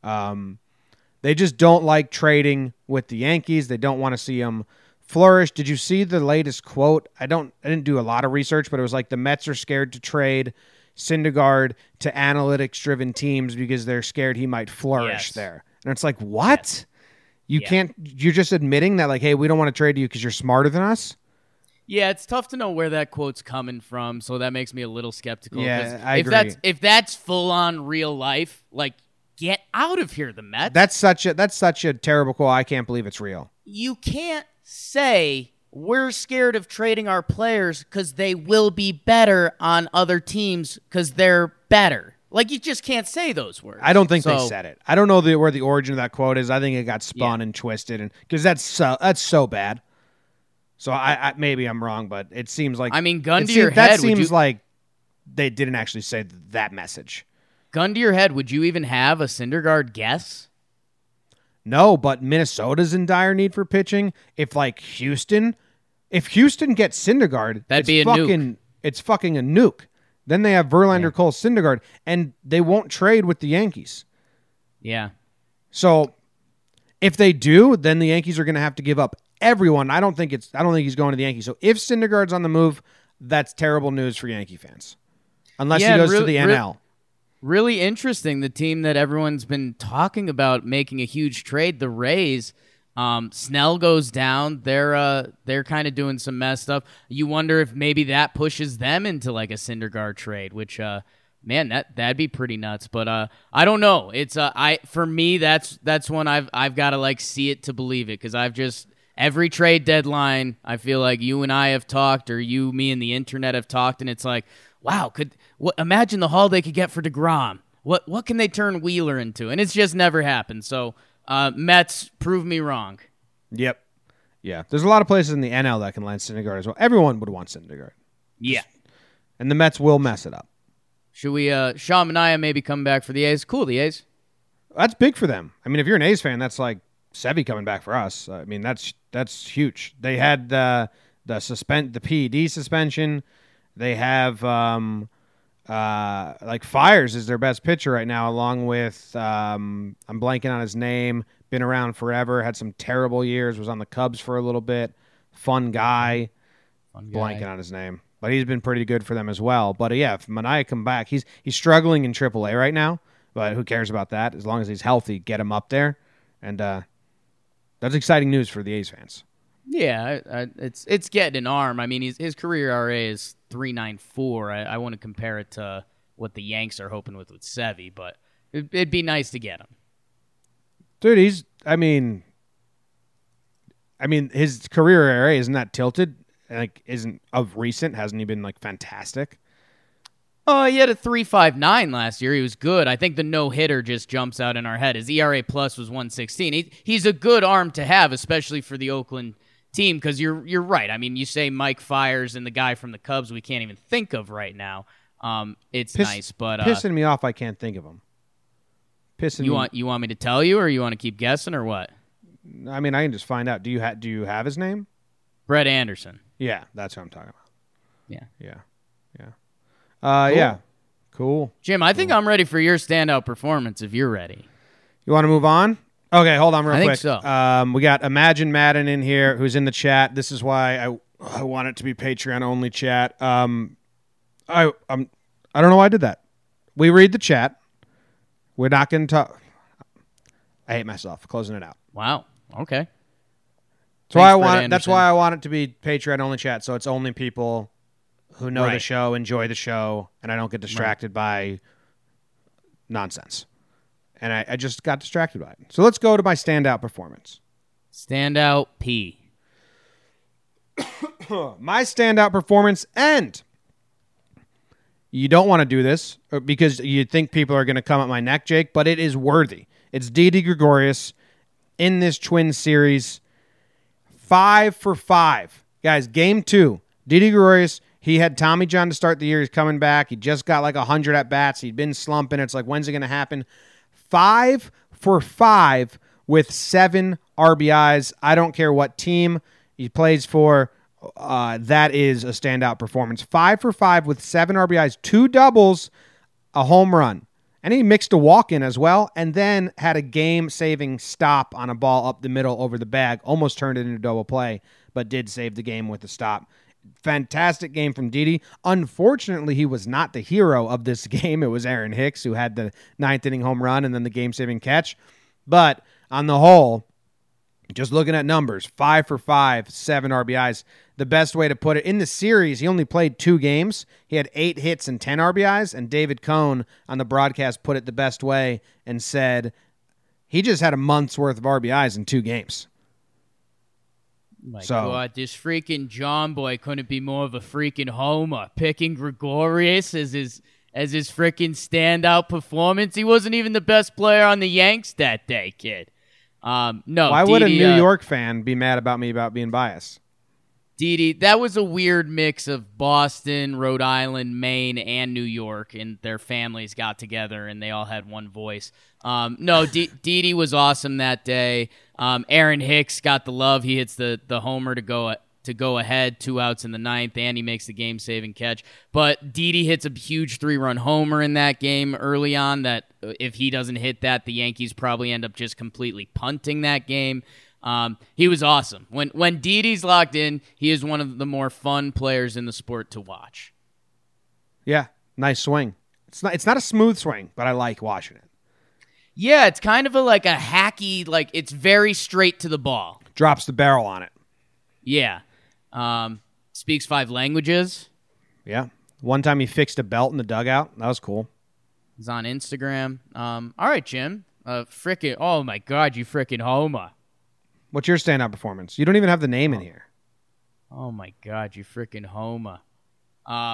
They just don't like trading with the Yankees. They don't want to see them flourish. Did you see the latest quote? I didn't do a lot of research, but it was like the Mets are scared to trade Syndergaard to analytics-driven teams because they're scared he might flourish there. And it's like, what? You can't. You're just admitting that, like, hey, we don't want to trade you because you're smarter than us. Yeah, it's tough to know where that quote's coming from, so that makes me a little skeptical. Yeah, I agree. If that's full on real life, like, get out of here, the Mets. That's such a terrible quote. I can't believe it's real. You can't say we're scared of trading our players because they will be better on other teams because they're better. Like, you just can't say those words. I don't think they said it. I don't know where the origin of that quote is. I think it got spun and twisted, and because that's so bad. So I maybe I'm wrong, but it seems like gun to your head. That seems like they didn't actually say that message. Gun to your head, would you even have a Syndergaard guess? No, but Minnesota's in dire need for pitching. If Houston gets Syndergaard, that'd be a nuke. It's fucking a nuke. Then they have Verlander, Cole, Syndergaard, and they won't trade with the Yankees. Yeah. So if they do, then the Yankees are going to have to give up everyone. I don't think he's going to the Yankees. So if Syndergaard's on the move, that's terrible news for Yankee fans. Unless he goes to the NL. Really interesting. The team that everyone's been talking about making a huge trade, the Rays. Snell goes down. They're kind of doing some mess stuff. You wonder if maybe that pushes them into like a Syndergaard trade, which man, that'd be pretty nuts. But I don't know. It's for me that's one I've got to like see it to believe it, because I've just every trade deadline I feel like you and I have talked, or me and the internet have talked, and it's like, wow, imagine the haul they could get for DeGrom. What can they turn Wheeler into? And it's just never happened. So Mets, prove me wrong. Yep. Yeah. There's a lot of places in the NL that can land Syndergaard as well. Everyone would want Syndergaard. Yeah. And the Mets will mess it up. Should we, Sean Manaea maybe come back for the A's? Cool, the A's. That's big for them. I mean, if you're an A's fan, that's like Sevy coming back for us. I mean, that's huge. They had the PED suspension. They have like Fires is their best pitcher right now, along with I'm blanking on his name. Been around forever. Had some terrible years. Was on the Cubs for a little bit. Fun guy. Blanking on his name, but he's been pretty good for them as well. But yeah, if Manaea come back, he's struggling in AAA right now. But who cares about that? As long as he's healthy, get him up there, and that's exciting news for the A's fans. Yeah, it's getting an arm. I mean, his career RA is 3.94. I want to compare it to what the Yanks are hoping with Sevy, but it'd be nice to get him. Dude, I mean, his career ERA isn't that tilted. Like, isn't of recent? Hasn't he been like fantastic? Oh, he had a 3.59 last year. He was good. I think the no-hitter just jumps out in our head. His ERA plus was 1.16. He's a good arm to have, especially for the Oakland team, because you're right. I mean, you say Mike Fiers and the guy from the Cubs we can't even think of right now. It's nice, but pissing me off. I can't think of him. You want me to tell you, or you want to keep guessing, or what? I mean, I can just find out. Do you have his name? Brett Anderson. Yeah, that's what I'm talking about. Yeah. Cool. Yeah. Cool. Jim, I think I'm ready for your standout performance if you're ready. You want to move on? Okay, hold on real quick. I think so. We got Imagine Madden in here who's in the chat. This is why I want it to be Patreon only chat. I don't know why I did that. We read the chat. We're not going to talk. I hate myself closing it out. Wow. Okay. That's why I want it to be Patreon only chat, so it's only people who know the show, enjoy the show, and I don't get distracted by nonsense. And I just got distracted by it. So let's go to my standout performance. Standout P. My standout performance, and you don't want to do this because you think people are going to come at my neck, Jake, but it is worthy. It's Didi Gregorius in this Twins series. 5 for 5. Guys, game 2. Didi Gregorius, he had Tommy John to start the year. He's coming back. He just got like 100 at-bats. He'd been slumping. It's like, when's it going to happen? 5 for 5 with 7 RBIs. I don't care what team he plays for. That is a standout performance. 5 for 5 with 7 RBIs, 2 doubles, a home run. And he mixed a walk in as well, and then had a game-saving stop on a ball up the middle over the bag. Almost turned it into a double play, but did save the game with the stop. Fantastic game from Didi. Unfortunately, he was not the hero of this game. It was Aaron Hicks who had the 9th inning home run and then the game-saving catch. But on the whole, just looking at numbers, 5 for 5, 7 RBIs. The best way to put it, in the series, he only played 2 games. He had 8 hits and 10 RBIs, and David Cohn on the broadcast put it the best way and said he just had a month's worth of RBIs in 2 games. My God, this freaking John boy couldn't be more of a freaking homer. Picking Gregorius as his freaking standout performance. He wasn't even the best player on the Yanks that day, kid. No. Why would a New York fan be mad about me about being biased? Didi, that was a weird mix of Boston, Rhode Island, Maine, and New York, and their families got together, and they all had one voice. No, Didi was awesome that day. Aaron Hicks got the love. He hits the homer to go ahead, 2 outs in the 9th, and he makes the game-saving catch. But Didi hits a huge 3-run homer in that game early on that if he doesn't hit that, the Yankees probably end up just completely punting that game. He was awesome. When Didi's locked in, he is one of the more fun players in the sport to watch. Yeah, nice swing. It's not a smooth swing, but I like watching it. Yeah, it's kind of a hacky, it's very straight to the ball. Drops the barrel on it. Yeah. Speaks 5 languages. Yeah. One time he fixed a belt in the dugout. That was cool. He's on Instagram. All right, Jim. Oh my God, you frickin' homer. What's your standout performance? You don't even have the name in here. Oh my God, you frickin' homer.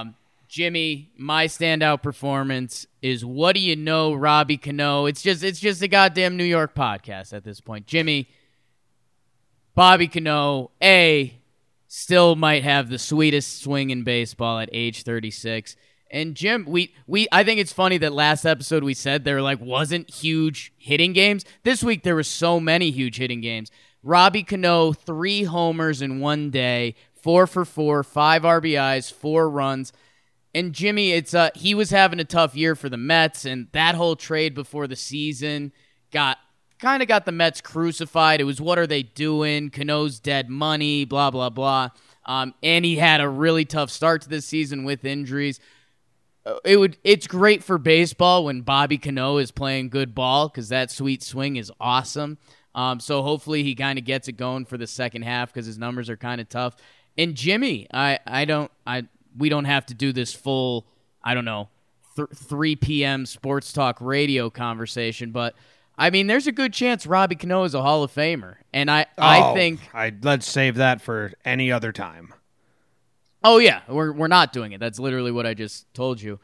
Jimmy, my standout performance is What Do You Know, Robbie Cano. It's just a goddamn New York podcast at this point. Jimmy, Bobby Cano, still might have the sweetest swing in baseball at age 36. And Jim, I think it's funny that last episode we said there wasn't huge hitting games. This week there were so many huge hitting games. Robbie Cano, 3 homers in one day, 4 for 4, 5 RBIs, 4 runs. And Jimmy, he was having a tough year for the Mets, and that whole trade before the season got the Mets crucified. It was, what are they doing? Cano's dead money, blah, blah, blah. And he had a really tough start to this season with injuries. It's great for baseball when Bobby Cano is playing good ball because that sweet swing is awesome. So hopefully he kind of gets it going for the second half because his numbers are kind of tough. And Jimmy, we don't have to do this full, 3 p.m. sports talk radio conversation, but I mean, there's a good chance Robbie Cano is a Hall of Famer, and I think let's save that for any other time. Oh yeah, we're not doing it. That's literally what I just told you,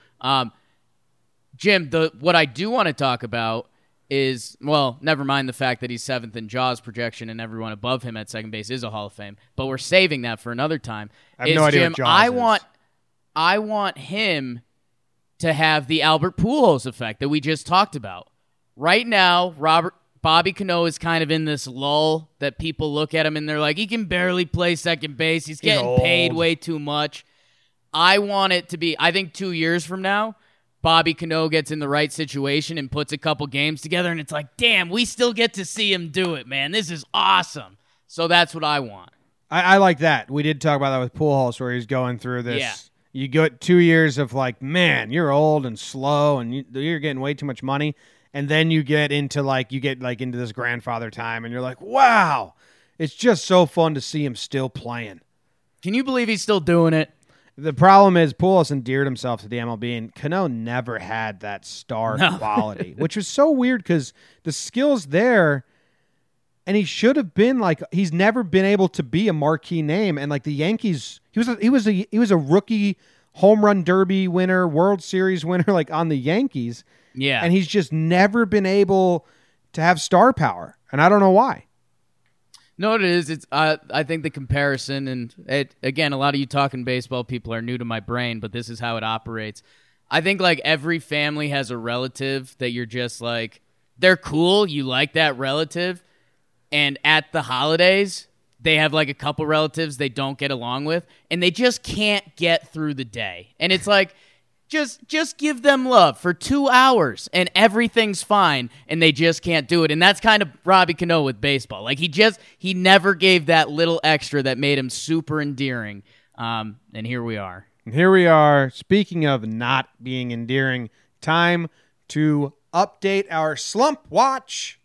Jim. What I do want to talk about is, well, never mind the fact that he's 7th in Jaws projection and everyone above him at second base is a Hall of Fame, but we're saving that for another time. I have no idea Jim, what Jaws is. I want him to have the Albert Pujols effect that we just talked about. Right now, Bobby Cano is kind of in this lull that people look at him and they're like, he can barely play second base. He's getting paid way too much. I want it to be, I think 2 years from now, Bobby Cano gets in the right situation and puts a couple games together, and it's like, damn, we still get to see him do it, man. This is awesome. So that's what I want. I like that. We did talk about that with Pujols where he's going through this. Yeah. You get 2 years of man, you're old and slow and you're getting way too much money. And then you get into into this grandfather time and you're like, wow, it's just so fun to see him still playing. Can you believe he's still doing it? The problem is Pujols endeared himself to the MLB, and Cano never had that star quality, which was so weird because the skill's there, and he should have been he's never been able to be a marquee name. And the Yankees, he was a rookie home run derby winner, World Series winner, on the Yankees. Yeah, and he's just never been able to have star power, and I don't know why. No, it is. It's I think the comparison, and again, a lot of you talking baseball people are new to my brain, but this is how it operates. I think every family has a relative that you're just they're cool, you like that relative, and at the holidays, they have a couple relatives they don't get along with, and they just can't get through the day. And it's just give them love for 2 hours and everything's fine, and they just can't do it. And that's kind of Robbie Cano with baseball. He never gave that little extra that made him super endearing. And here we are. And here we are. Speaking of not being endearing, time to update our slump watch.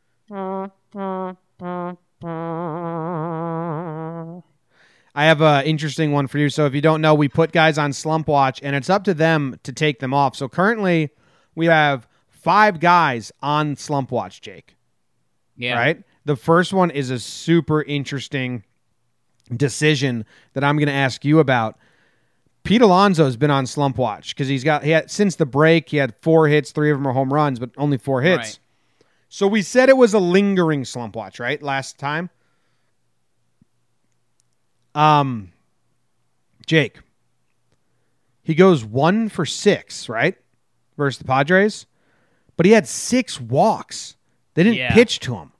I have an interesting one for you. So if you don't know, we put guys on slump watch, and it's up to them to take them off. So currently, we have 5 guys on slump watch, Jake. Yeah. Right? The first one is a super interesting decision that I'm going to ask you about. Pete Alonso's been on slump watch because he had since the break, he had 4 hits, 3 of them are home runs, but only 4 hits. Right. So we said it was a lingering slump watch, right? Last time. Jake, he goes 1 for 6, right? Versus the Padres, but he had 6 walks. They didn't pitch to him.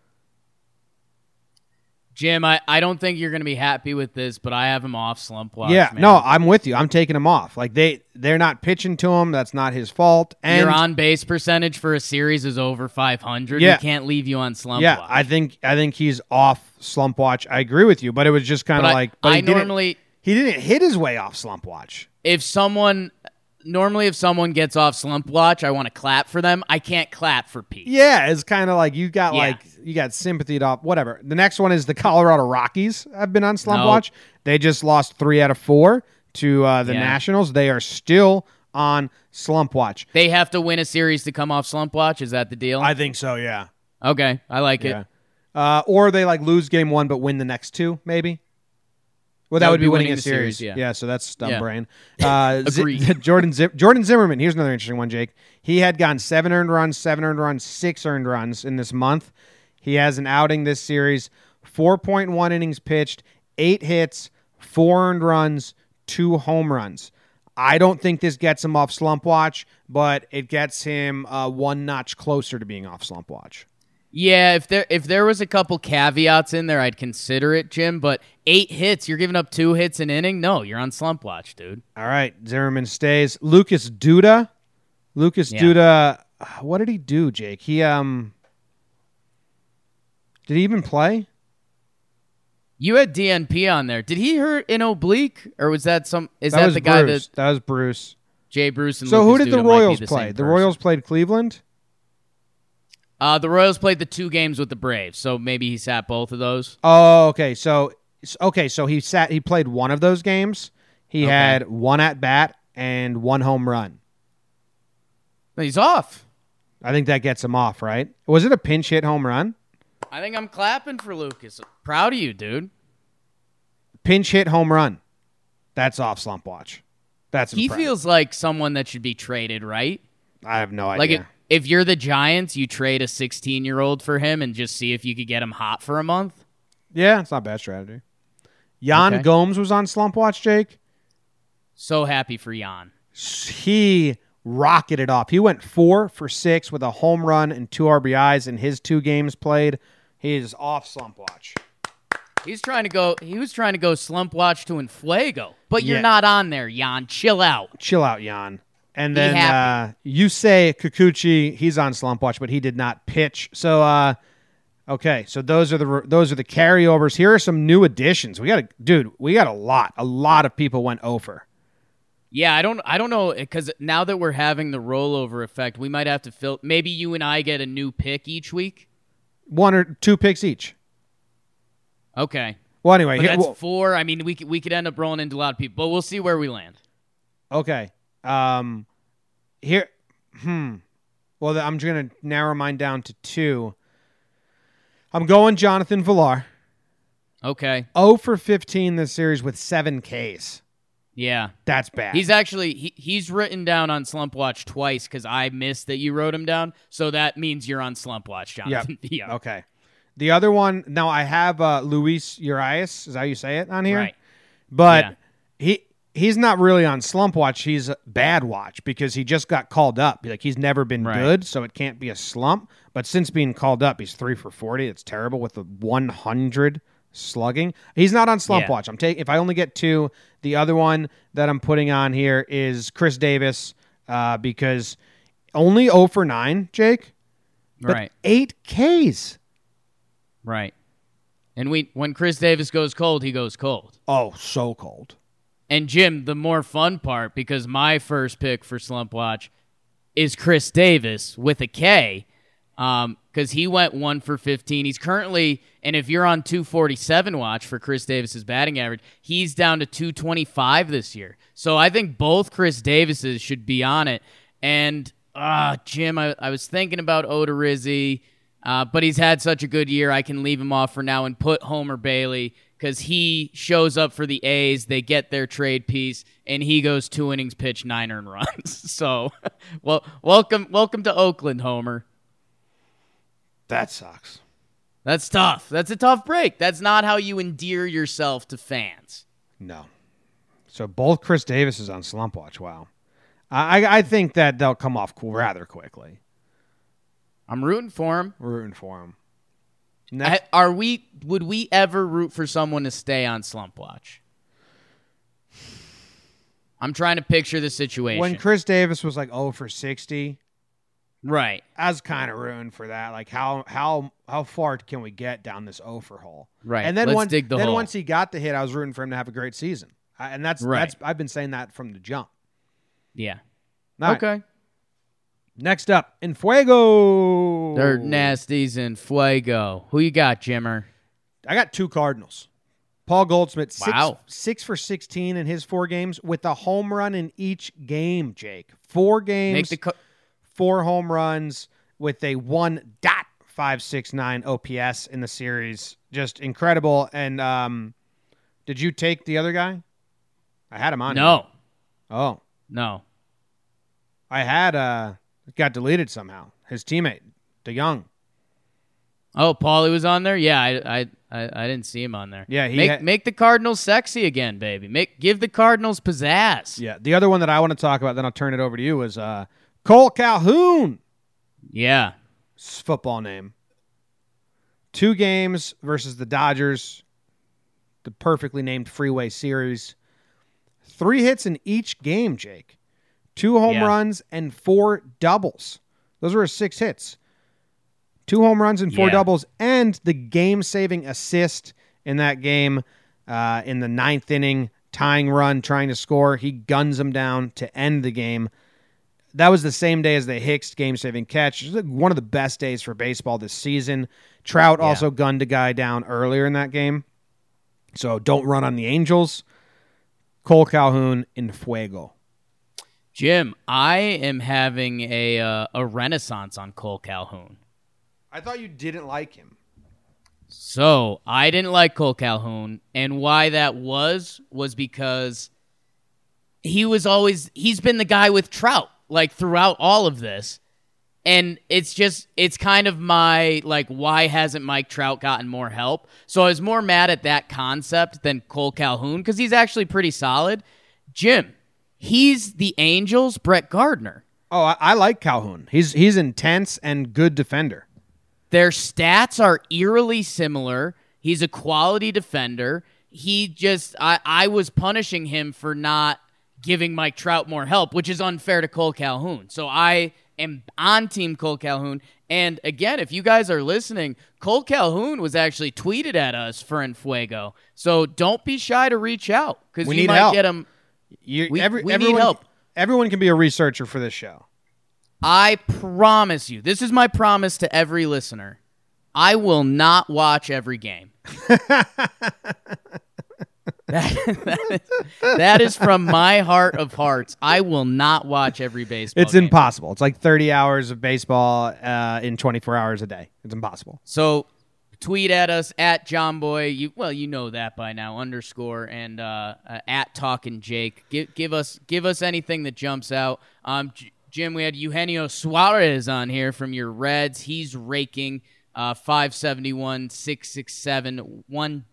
Jim, I don't think you're going to be happy with this, but I have him off slump watch. Yeah, man. no, I'm with you. I'm taking him off. They're not pitching to him. That's not his fault. And your on base percentage for a series is over 500. Yeah. We can't leave you on slump yeah, watch. I think he's off slump watch. I agree with you, but it was just kind of But he didn't hit his way off slump watch. If someone gets off slump watch, I want to clap for them. I can't clap for Pete. Yeah, it's kind of you got sympathy to whatever. The next one is the Colorado Rockies have been on slump watch. They just lost 3 out of 4 to the Nationals. They are still on slump watch. They have to win a series to come off slump watch. Is that the deal? I think so, yeah. Okay, I like it. Or they lose game 1 but win the next 2, maybe. Well, that would be winning a series. Yeah. So that's dumb Yeah. brain. Agreed. Jordan Zimmerman. Here's another interesting one, Jake. He had gone 7 earned runs, 6 earned runs in this month. He has an outing this series, 4.1 innings pitched, 8 hits, 4 earned runs, 2 home runs. I don't think this gets him off slump watch, but it gets him one notch closer to being off slump watch. Yeah, if there was a couple caveats in there, I'd consider it, Jim. But 8 hits, you're giving up 2 hits an inning? No, you're on slump watch, dude. All right, Zimmerman stays. Lucas Duda. Duda, what did he do, Jake? He did he even play? You had DNP on there. Did he hurt an oblique, or was that some? Is that was the guy Bruce. that That was Bruce. Jay Bruce and So Lucas who did the Duda might be Royals the play? same The person. Royals played Cleveland. The Royals played the 2 games with the Braves, so maybe he sat both of those. Oh, okay. So he played one of those games. He Okay. had 1 at bat and 1 home run. He's off. I think that gets him off, right? Was it a pinch hit home run? I think I'm clapping for Lucas. Proud of you, dude. Pinch hit home run. That's off slump watch. That's He impressive. feels like someone that should be traded, right? I have no Like idea. if you're the Giants, you trade a 16-year-old for him and just see if you could get him hot for a month. Yeah, it's not a bad strategy. Jan Okay. Gomes was on slump watch, Jake. So happy for Jan. He rocketed off. He went 4 for 6 with a home run and 2 RBIs in his 2 games played. He is off slump watch. He was trying to go slump watch to Enfuego, but Yeah. you're not on there, Jan. Chill out. Chill out, Jan. And Be then happy. you say Kikuchi, he's on slump watch, but he did not pitch. So okay, so those are the carryovers. Here are some new additions. We got a lot of people went over. Yeah, I don't know, because now that we're having the rollover effect, we might have to fill. Maybe you and I get a new pick each week. 1 or 2 picks each. Okay, Well, anyway, but here, that's 4. I mean, we could end up rolling into a lot of people, but we'll see where we land. okay. Here, Well, I'm going to narrow mine down to 2. I'm going Jonathan Villar. Okay, 0 for 15 this series with 7 Ks. yeah. That's bad. He's actually he's written down on Slump Watch twice because I missed that you wrote him down. So that means you're on Slump Watch, Jonathan. Yeah. Okay. The other one, now I have Luis Urias, is that how you say it on here? Right. But he's not really on slump watch. He's bad watch because he just got called up. Like he's never been Right. good, so it can't be a slump. But since being called up, he's 3 for 40. It's terrible with the 100 slugging. He's not on slump Yeah. watch. If I only get 2, the other one that I'm putting on here is Chris Davis because only 0 for 9, Jake. But Right. 8 Ks. Right. And when Chris Davis goes cold, he goes cold. Oh, so cold. And Jim, the more fun part, because my first pick for Slump Watch is Chris Davis with a K, because he went 1 for 15. He's currently, and if you're on 247 watch for Chris Davis's batting average, he's down to 225 this year. So I think both Chris Davises should be on it. And Jim, I was thinking about Odorizzi, but he's had such a good year, I can leave him off for now and put Homer Bailey because he shows up for the A's. They get their trade piece, and he goes 2 innings pitched, 9 earned runs. So, well, welcome to Oakland, Homer. That sucks. That's tough. That's a tough break. That's not how you endear yourself to fans. No. So both Chris Davis is on slump watch. Wow. I think that they'll come off rather quickly. I'm rooting for him. Rooting for him. Would we ever root for someone to stay on slump watch? I'm trying to picture the situation. When Chris Davis was like 0 for 60, right. I was kind of rooting for that. Like how far can we get down this 0 for hole? Right. And then Let's dig the hole. once he got the hit, I was rooting for him to have a great season. That's I've been saying that from the jump. Yeah. All right. Okay. Next up, Enfuego. They're nasties in Fuego. Who you got, Jimmer? I got 2 Cardinals. Paul Goldschmidt, Wow. 6 for 16 in his 4 games with a home run in each game, Jake. 4 games, 4 home runs with a 1.569 OPS in the series. Just incredible. And Did you take the other guy? I had him on. No. Here. Oh. No. I had it got deleted somehow. His teammate, DeYoung. Oh, Paulie was on there? Yeah, I didn't see him on there. Yeah, make the Cardinals sexy again, baby. Give the Cardinals pizzazz. Yeah, the other one that I want to talk about, then I'll turn it over to you, is Cole Calhoun. Yeah. His football name. 2 games versus the Dodgers. The perfectly named Freeway Series. 3 hits in each game, Jake. 2 home runs and 4 doubles. Those were his 6 hits. 2 home runs and 4 doubles, and the game-saving assist in that game in the 9th inning, tying run, trying to score. He guns him down to end the game. That was the same day as the Hicks game-saving catch. It was one of the best days for baseball this season. Trout also gunned a guy down earlier in that game. So don't run on the Angels. Cole Calhoun in fuego. Jim, I am having a renaissance on Cole Calhoun. I thought you didn't like him. So I didn't like Cole Calhoun, and why that was because he's been the guy with Trout, like, throughout all of this. And it's kind of my, like, why hasn't Mike Trout gotten more help? So I was more mad at that concept than Cole Calhoun, because he's actually pretty solid. Jim, he's the Angels' Brett Gardner. Oh, I like Calhoun. He's intense and good defender. Their stats are eerily similar. He's a quality defender. I was punishing him for not giving Mike Trout more help, which is unfair to Cole Calhoun. So I am on Team Cole Calhoun. And again, if you guys are listening, Cole Calhoun was actually tweeted at us for Enfuego. So don't be shy to reach out, because you might get him. We need help. Everyone can be a researcher for this show. I promise you, this is my promise to every listener, I will not watch every game. That is from my heart of hearts. I will not watch every baseball game. It's impossible. It's like 30 hours of baseball in 24 hours a day. It's impossible. So tweet at us at JohnBoy. You know that by now, _ and at Talkin' Jake. Give us anything that jumps out. Jim, we had Eugenio Suarez on here from your Reds. He's raking 571, 667,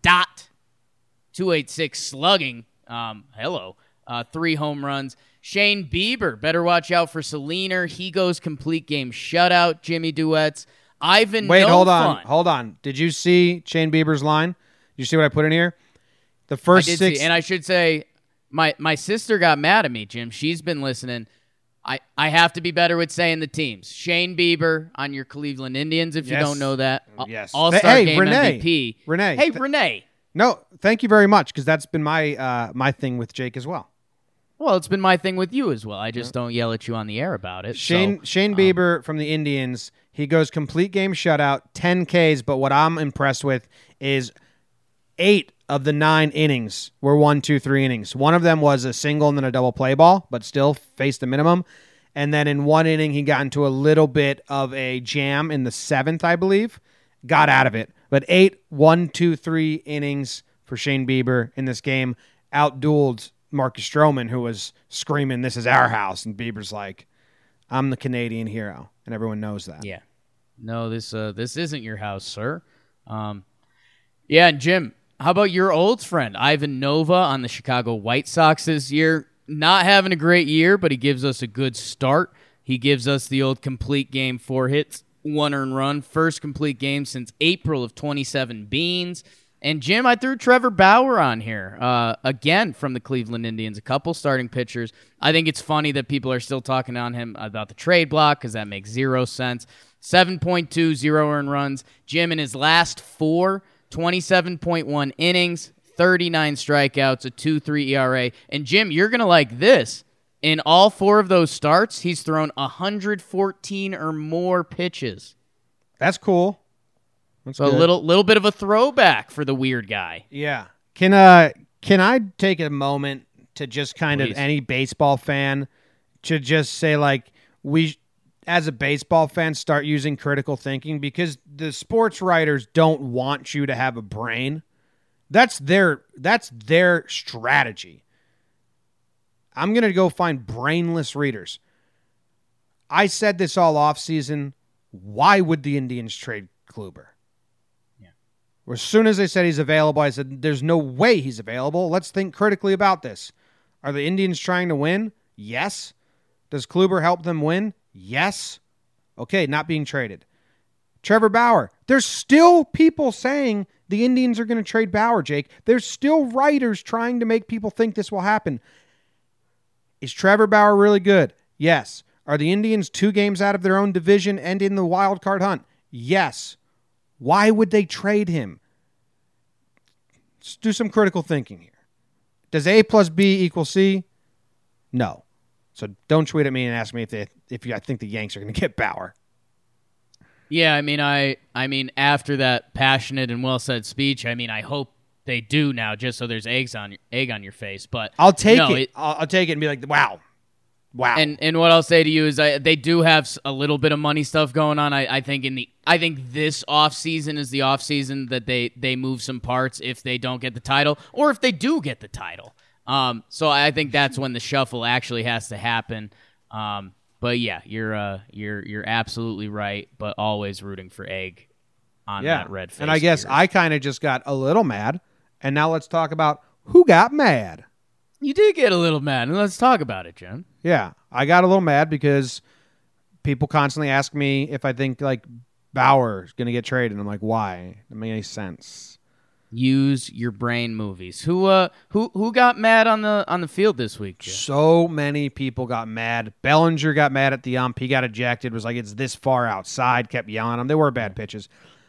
1.286 slugging. Hello. 3 home runs. Shane Bieber, better watch out for Seliner. He goes complete game shutout. Jimmy Duets. Ivan Wait, hold on. Did you see Shane Bieber's line? Did you see what I put in here? The first 6. And I should say, my sister got mad at me, Jim. She's been listening. I have to be better with saying the teams. Shane Bieber on your Cleveland Indians, if you don't know that. Yes. All-Star Game Renee. MVP. Renee. Hey, Renee. No, thank you very much, because that's been my thing with Jake as well. Well, it's been my thing with you as well. I just don't yell at you on the air about it. Shane Bieber from the Indians, he goes complete game shutout, 10 Ks, but what I'm impressed with is 8 of the 9 innings were 1, 2, 3 innings. One of them was a single and then a double play ball, but still faced the minimum. And then in 1 inning, he got into a little bit of a jam in the 7th, I believe. Got out of it. But 8, 1, 2, 3 innings for Shane Bieber in this game. Outdueled Marcus Stroman, who was screaming, "This is our house." And Bieber's like, "I'm the Canadian hero." And everyone knows that. Yeah. No, this isn't your house, sir. Yeah, and Jim, how about your old friend, Ivan Nova on the Chicago White Sox this year? Not having a great year, but he gives us a good start. He gives us the old complete game, 4 hits, 1 earned run. First complete game since April of 27 Beans. And Jim, I threw Trevor Bauer on here, again from the Cleveland Indians, a couple starting pitchers. I think it's funny that people are still talking on him about the trade block, because that makes 0 sense. 7.2, 0 earned runs. Jim, in his last 4, 27.1 innings, 39 strikeouts, a 2.3 ERA. And Jim, you're going to like this. In all 4 of those starts, he's thrown 114 or more pitches. That's cool. That's so good. a little bit of a throwback for the weird guy. Yeah. Can I take a moment to just kind Please. of any baseball fan to just say, like, we as a baseball fan start using critical thinking, because the sports writers don't want you to have a brain. That's their strategy. I'm going to go find brainless readers. I said this all offseason. Why would the Indians trade Kluber? Yeah. As soon as they said he's available, I said, there's no way he's available. Let's think critically about this. Are the Indians trying to win? Yes. Does Kluber help them win? Yes. Okay, not being traded. Trevor Bauer. There's still people saying the Indians are going to trade Bauer, Jake. There's still writers trying to make people think this will happen. Is Trevor Bauer really good? Yes. Are the Indians 2 games out of their own division and in the wild card hunt? Yes. Why would they trade him? Let's do some critical thinking here. Does A plus B equal C? No. So don't tweet at me and ask me if I think the Yanks are going to get Bauer. Yeah, I mean, after that passionate and well said speech, I hope they do now, just so there's egg on your face. But I'll take it. I'll take it and be like, wow. And what I'll say to you is, they do have a little bit of money stuff going on. I think this offseason is the offseason that they move some parts if they don't get the title, or if they do get the title. So I think that's when the shuffle actually has to happen. But yeah, you're absolutely right. But always rooting for egg on that red face. And I guess I kind of just got a little mad. And now let's talk about who got mad. You did get a little mad, and let's talk about it, Jen. Yeah, I got a little mad because people constantly ask me if I think like Bauer is going to get traded. And I'm like, why? Doesn't make any sense. Use your brain movies. Who got mad on the field this week, Jen? So many people got mad. Bellinger got mad at the ump. He got ejected. Was like, it's this far outside. Kept yelling at him. They were bad pitches.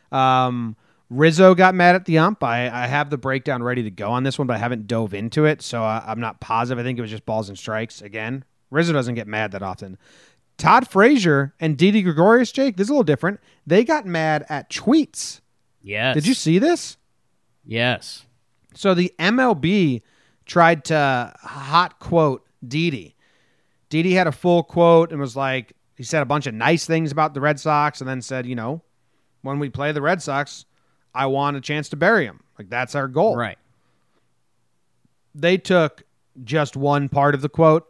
Rizzo got mad at the ump. I have the breakdown ready to go on this one, but I haven't dove into it, so I'm not positive. I think it was just balls and strikes again. Rizzo doesn't get mad that often. Todd Frazier and Didi Gregorius, Jake, this is a little different. They got mad at tweets. Yes. Did you see this? Yes. So the MLB tried to hot quote Didi. Didi had a full quote and was like, he said a bunch of nice things about the Red Sox and then said, when we play the Red Sox, I want a chance to bury him. Like, that's our goal. Right. They took just one part of the quote,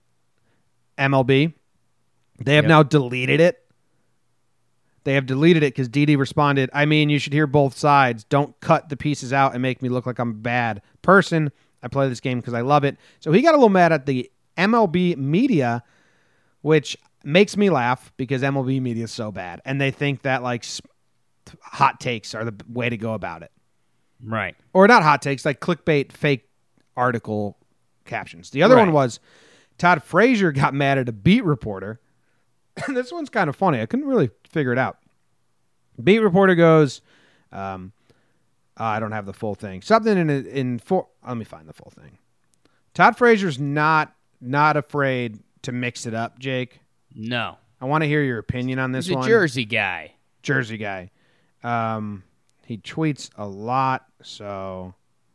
MLB. They have now deleted it. They have deleted it because Didi responded, you should hear both sides. Don't cut the pieces out and make me look like I'm a bad person. I play this game because I love it. So he got a little mad at the MLB media, which makes me laugh because MLB media is so bad. And they think that, like, hot takes are the way to go about it. Right. Or not hot takes, like clickbait, fake article captions. The other one was Todd Frazier got mad at a beat reporter. This one's kind of funny. I couldn't really figure it out. Beat reporter goes, I don't have the full thing. Something let me find the full thing. Todd Frazier's not afraid to mix it up, Jake. No. I want to hear your opinion on this He's one. a Jersey guy. He tweets a lot, so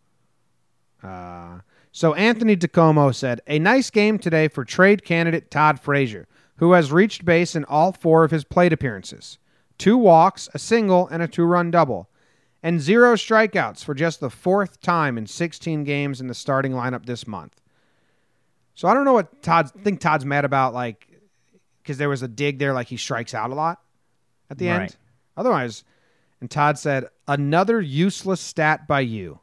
Anthony DeComo said, a nice game today for trade candidate Todd Frazier, who has reached base in all 4 of his plate appearances. 2 walks, a single, and a 2-run double. And 0 strikeouts for just the 4th time in 16 games in the starting lineup this month. So I don't know what Todd's mad about, like, because there was a dig there, like he strikes out a lot at the end. Otherwise, and Todd said, another useless stat by you.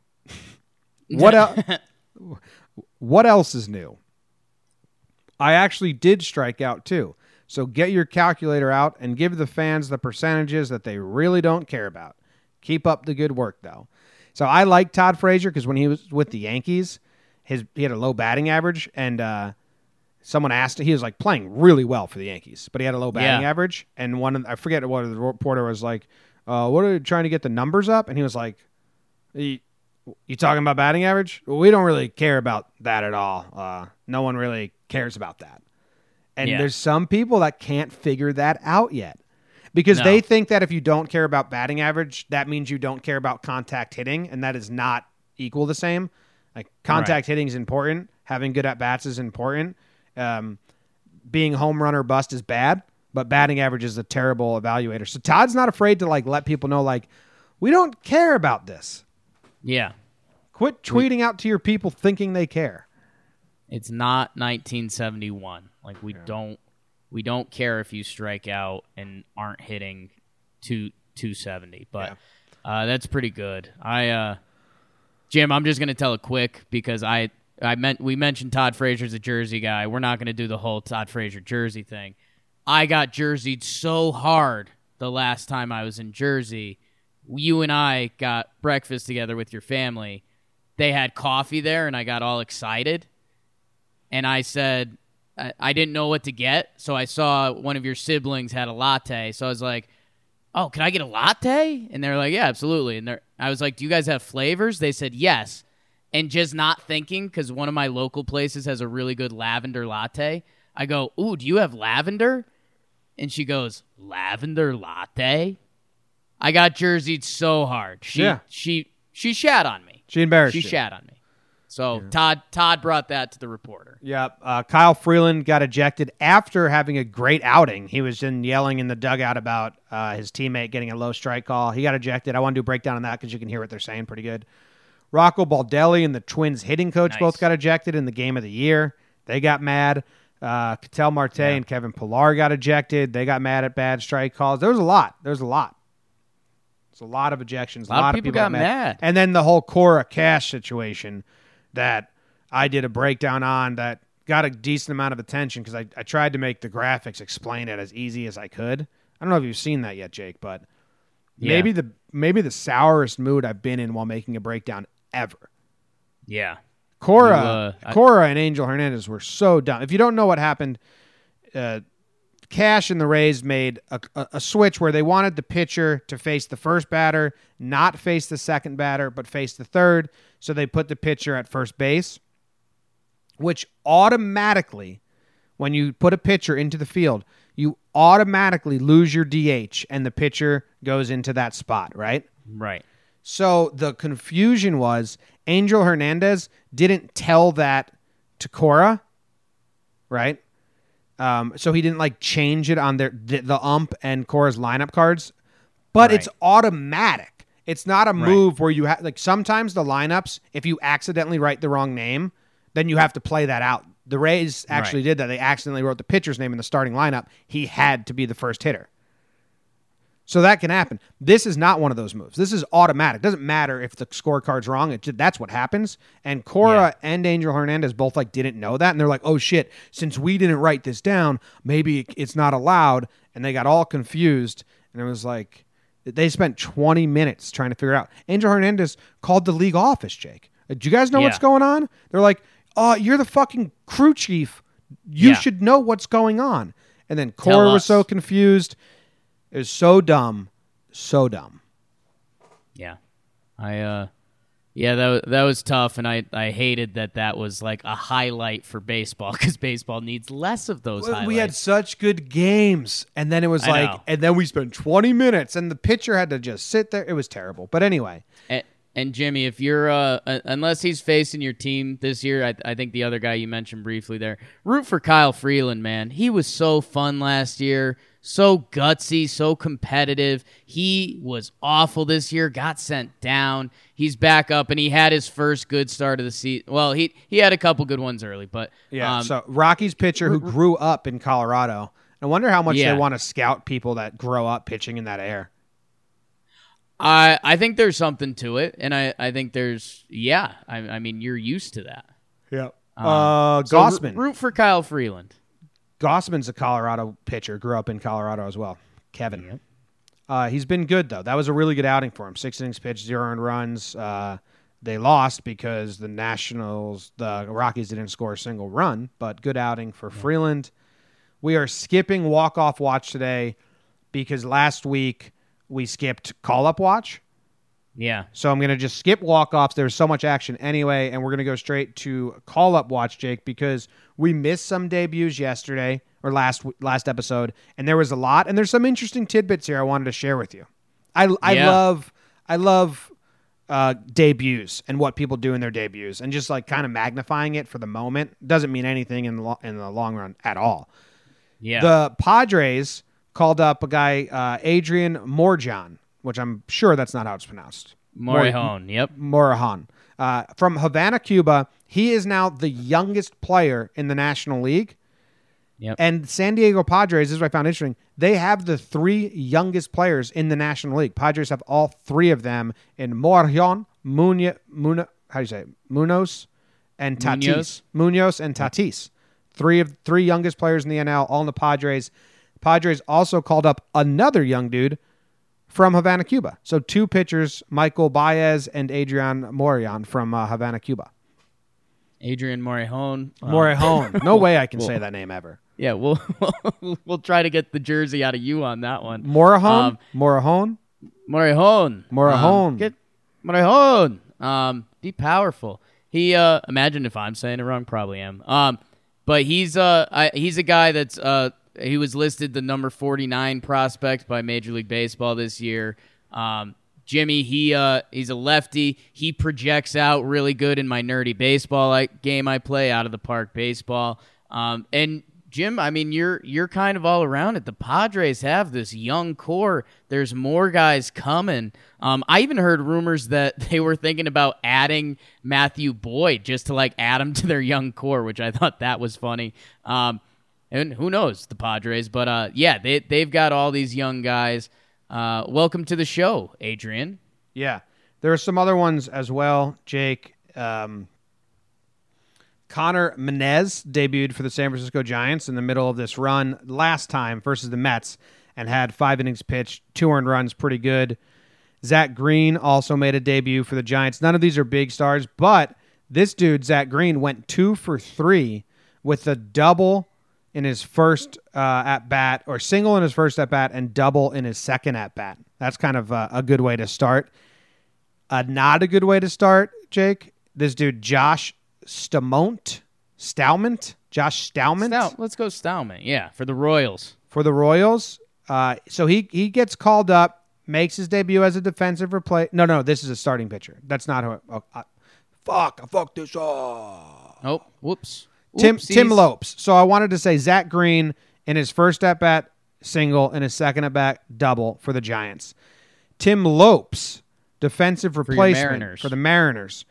What else is new? I actually did strike out too. So get your calculator out and give the fans the percentages that they really don't care about. Keep up the good work, though. So I like Todd Frazier because when he was with the Yankees, he had a low batting average, and someone asked him, he was like playing really well for the Yankees, but he had a low batting average. And I forget what the reporter was like, what are you trying to get the numbers up? And he was like, you talking about batting average? Well, we don't really care about that at all. No one really cares about that. And there's some people that can't figure that out yet because they think that if you don't care about batting average, that means you don't care about contact hitting, and that is not equal the same. Like, contact hitting is important. Having good at-bats is important. Being home run or bust is bad, but batting average is a terrible evaluator. So Todd's not afraid to, like, let people know, like, we don't care about this. Yeah. Quit tweeting out to your people thinking they care. It's not 1971. Like we don't care if you strike out and aren't hitting 270. But that's pretty good. Jim, I'm just gonna tell it quick because we mentioned Todd Frazier's a Jersey guy. We're not gonna do the whole Todd Frazier Jersey thing. I got jerseyed so hard the last time I was in Jersey. You and I got breakfast together with your family. They had coffee there, and I got all excited. And I said, I didn't know what to get, so I saw one of your siblings had a latte. So I was like, oh, can I get a latte? And they're like, yeah, absolutely. And I was like, do you guys have flavors? They said yes. And just not thinking, because one of my local places has a really good lavender latte, I go, ooh, do you have lavender? And she goes, lavender latte? I got jerseyed so hard. She shat on me. She embarrassed you. She shat on me. So Todd brought that to the reporter. Yep. Kyle Freeland got ejected after having a great outing. He was yelling in the dugout about his teammate getting a low strike call. He got ejected. I want to do a breakdown on that because you can hear what they're saying pretty good. Rocco Baldelli and the Twins hitting coach both got ejected in the game of the year. They got mad. Ketel Marte and Kevin Pillar got ejected. They got mad at bad strike calls. There was a lot. There's a lot of ejections. A lot of people got mad. And then the whole Cora Cash situation that I did a breakdown on that got a decent amount of attention because I tried to make the graphics explain it as easy as I could. I don't know if you've seen that yet, Jake, but maybe the sourest mood I've been in while making a breakdown ever. Yeah. Cora and Angel Hernandez were so dumb. If you don't know what happened, Cash and the Rays made a switch where they wanted the pitcher to face the first batter, not face the second batter, but face the third. So they put the pitcher at first base, which automatically, when you put a pitcher into the field, you automatically lose your DH and the pitcher goes into that spot, right? Right. So the confusion was Angel Hernandez didn't tell that to Cora, right? So he didn't change it on the ump and Cora's lineup cards, but it's automatic. It's not a move where you have sometimes the lineups, if you accidentally write the wrong name, then you have to play that out. The Rays actually did that. They accidentally wrote the pitcher's name in the starting lineup. He had to be the first hitter. So that can happen. This is not one of those moves. This is automatic. Doesn't matter if the scorecard's wrong. That's what happens. And Cora and Angel Hernandez both didn't know that. And they're like, oh, shit, since we didn't write this down, maybe it's not allowed. And they got all confused. And it was like they spent 20 minutes trying to figure it out. Angel Hernandez called the league office, Jake. Do you guys know what's going on? They're like, oh, you're the fucking crew chief. You should know what's going on. And then Cora was so confused. It was so dumb. So dumb. Yeah. That was tough, and I hated that was a highlight for baseball because baseball needs less of those highlights. We had such good games, and then it was and then we spent 20 minutes, and the pitcher had to just sit there. It was terrible. But anyway. And Jimmy, if you're unless he's facing your team this year, I think the other guy you mentioned briefly there, root for Kyle Freeland, man. He was so fun last year. So gutsy, so competitive. He was awful this year, got sent down. He's back up, and he had his first good start of the season. Well, he had a couple good ones early, but... Yeah, so Rocky's pitcher who grew up in Colorado. I wonder how much they want to scout people that grow up pitching in that air. I think there's something to it, and I think there's... Yeah, I mean, you're used to that. Yeah. Gossman. Root for Kyle Freeland. Gossman's a Colorado pitcher, grew up in Colorado as well. Kevin. Yep. He's been good, though. That was a really good outing for him. 6 innings pitched, 0 earned runs. They lost because the Rockies didn't score a single run, but good outing for Freeland. We are skipping walk-off watch today because last week we skipped call-up watch. Yeah. So I'm going to just skip walk-offs. There was so much action anyway, and we're going to go straight to call-up watch, Jake, because we missed some debuts yesterday or last episode, and there was a lot, and there's some interesting tidbits here I wanted to share with you. I love debuts and what people do in their debuts, and just kind of magnifying it for the moment doesn't mean anything in the long run at all. Yeah. The Padres called up a guy, Adrian Morejon, which I'm sure that's not how it's pronounced. Morejon, yep. Morejon. from Havana, Cuba. He is now the youngest player in the National League. Yep. And San Diego Padres, this is what I found interesting, they have the 3 youngest players in the National League. Padres have all 3 of them in Morejon, Munoz, and Tatis. Munoz and Tatis. 3 youngest players in the NL, all in the Padres. Padres also called up another young dude from Havana, Cuba. So 2 pitchers, Michael Baez and Adrian Morejon from Havana, Cuba. Adrian Morejon. Morejon. No way I can say that name ever. Yeah, we'll try to get the jersey out of you on that one. Morejon? Morejon. Morejon. Get Morejon. Be powerful. He imagine if I'm saying it wrong, probably am. But he's a guy that's he was listed the number 49 prospect by Major League Baseball this year. Jimmy, he's a lefty. He projects out really good in my nerdy baseball game I play, out of the park baseball. And Jim, I mean, you're kind of all around it. The Padres have this young core. There's more guys coming. I even heard rumors that they were thinking about adding Matthew Boyd just to add him to their young core, which I thought that was funny. And who knows, the Padres. But yeah, they've got all these young guys. Welcome to the show, Adrian. Yeah, there are some other ones as well, Jake. Connor Menez debuted for the San Francisco Giants in the middle of this run last time versus the Mets and had 5 innings pitched, 2 earned runs, pretty good. Zach Green also made a debut for the Giants. None of these are big stars, but this dude, Zach Green, went 2 for 3 with a double in his first at-bat, or single in his first at-bat and double in his second at-bat. That's kind of a good way to start. Not a good way to start, Jake. This dude, Josh Stallment. Let's go Stallman. Yeah, for the Royals. So he gets called up, makes his debut as a defensive replacement. No, this is a starting pitcher. That's not who. I fucked this up. Oh, whoops. Tim Lopes. So I wanted to say Zach Green in his first at bat single, in his second at bat double for the Giants. Tim Lopes, defensive replacement for the Mariners.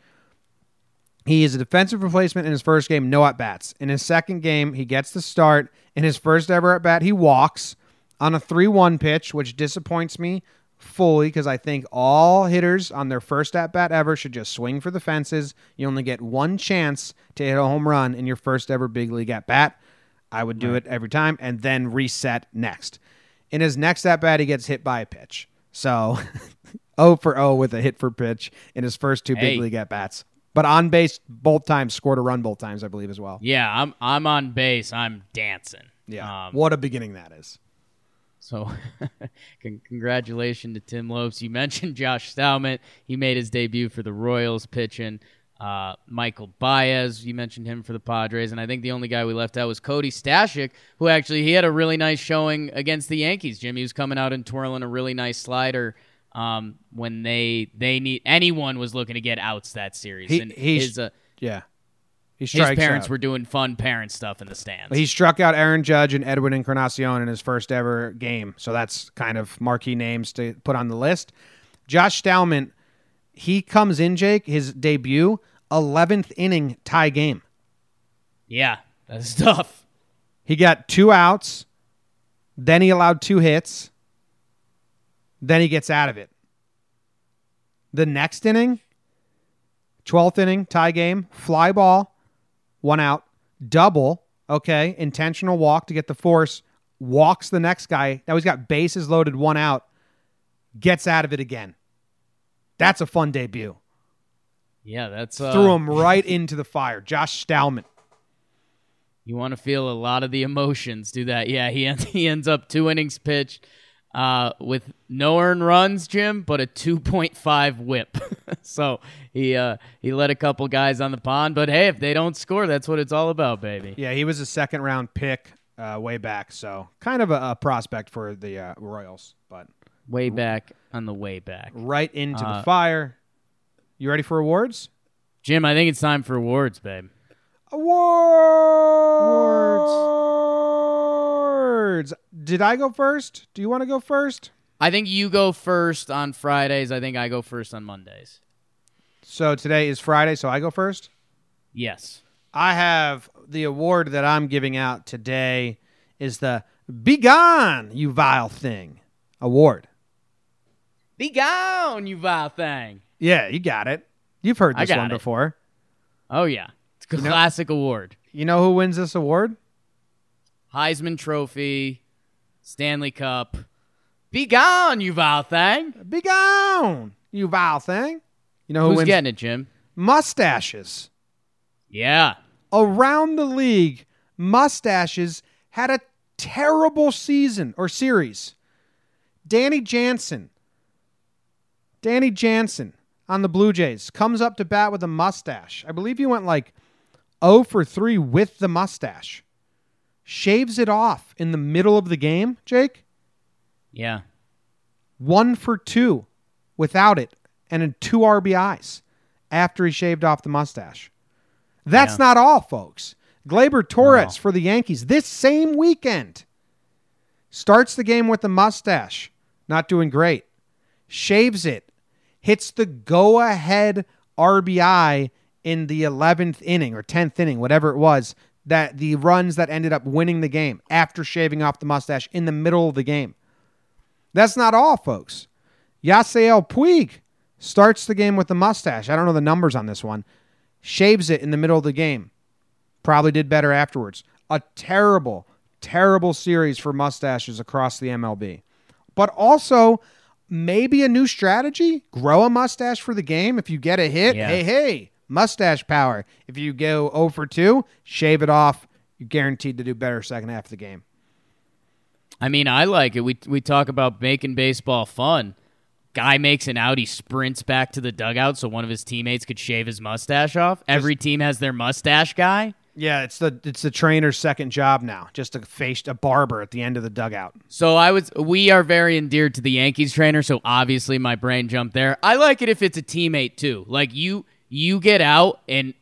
He is a defensive replacement in his first game, no at-bats. In his second game, he gets the start. In his first ever at-bat, he walks on a 3-1 pitch, which disappoints me fully because I think all hitters on their first at-bat ever should just swing for the fences. You only get 1 chance to hit a home run in your first ever big league at-bat. I would do it every time and then reset next. In his next at-bat, he gets hit by a pitch. So 0 for 0 with a hit for pitch in his first 2 big league at-bats. But on base both times, scored a run both times, I believe, as well. Yeah, I'm on base. I'm dancing. Yeah, what a beginning that is. So congratulations to Tim Lopes. You mentioned Josh Stallman. He made his debut for the Royals pitching. Michael Baez, you mentioned him for the Padres. And I think the only guy we left out was Cody Stashik, who actually he had a really nice showing against the Yankees. Jimmy was coming out and twirling a really nice slider. When they need anyone was looking to get outs that series. His parents were doing fun parent stuff in the stands. He struck out Aaron Judge and Edwin Encarnacion in his first ever game. So that's kind of marquee names to put on the list. Josh Stallman, he comes in, Jake, his debut, 11th inning tie game. Yeah, that's tough. He got 2 outs. Then he allowed 2 hits. Then he gets out of it. The next inning, 12th inning, tie game, fly ball, 1 out, double, okay, intentional walk to get the force, walks the next guy. Now he's got bases loaded, 1 out, gets out of it again. That's a fun debut. Yeah, that's... Threw him right into the fire. Josh Stallman. You want to feel a lot of the emotions, do that. Yeah, he ends up 2 innings pitched. With no earned runs, Jim, but a 2.5 whip. So he let a couple guys on the pond, but hey, if they don't score, that's what it's all about, baby. Yeah, he was a 2nd round pick way back, so kind of a prospect for the Royals, but way back on the way back. Right into the fire. You ready for awards? Jim, I think it's time for awards, babe. Awards. Did I go first? Do you want to go first? I think you go first on Fridays. I think I go first on Mondays. So today is Friday, so I go first? Yes. I have the award that I'm giving out today is the Be Gone, You Vile Thing award. Be gone, you vile thing. Yeah, you got it. You've heard this one before. Oh, yeah. It's a classic award. You know who wins this award? Heisman Trophy, Stanley Cup. Be gone, you vile thing. Be gone, you vile thing. You know Who's wins? getting it, Jim? Mustaches. Yeah. Around the league, Mustaches had a terrible season or series. Danny Jansen on the Blue Jays comes up to bat with a mustache. I believe he went like 0 for 3 with the mustache. Shaves it off in the middle of the game, Jake. Yeah. 1 for 2 without it and in 2 RBIs after he shaved off the mustache. That's not all, folks. Gleyber Torres for the Yankees this same weekend starts the game with the mustache. Not doing great. Shaves it. Hits the go-ahead RBI in the 11th inning or 10th inning, whatever it was, that the runs that ended up winning the game after shaving off the mustache in the middle of the game. That's not all, folks. Yasiel Puig starts the game with the mustache. I don't know the numbers on this one. Shaves it in the middle of the game. Probably did better afterwards. A terrible, terrible series for mustaches across the MLB. But also, maybe a new strategy. Grow a mustache for the game. If you get a hit, hey, mustache power. If you go 0 for 2, shave it off. You're guaranteed to do better second half of the game. I mean, I like it. We talk about making baseball fun. Guy makes an out, he sprints back to the dugout so one of his teammates could shave his mustache off. Every team has their mustache guy. Yeah, it's the trainer's second job now, just to face a barber at the end of the dugout. So we are very endeared to the Yankees trainer, so obviously my brain jumped there. I like it if it's a teammate too. Like you get out and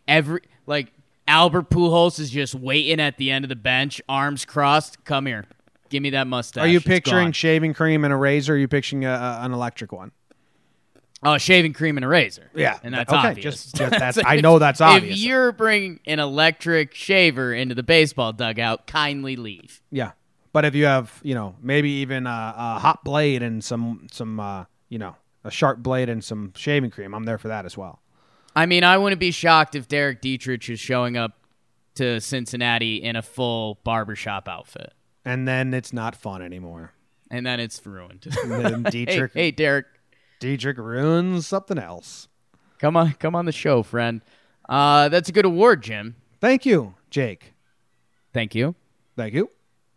Albert Pujols is just waiting at the end of the bench, arms crossed. Come here. Give me that mustache. Are you picturing shaving cream and a razor? Or are you picturing an electric one? Oh, shaving cream and a razor. Yeah, and that's okay. obvious. I know that's obvious. If you're bringing an electric shaver into the baseball dugout, kindly leave. Yeah, but if you have, maybe even a hot blade and some a sharp blade and some shaving cream, I'm there for that as well. I mean, I wouldn't be shocked if Derek Dietrich is showing up to Cincinnati in a full barbershop outfit. And then it's not fun anymore. And then it's ruined. And then Dietrich, hey, Derek. Dietrich ruins something else. Come on the show, friend. That's a good award, Jim. Thank you, Jake. Thank you. Thank you.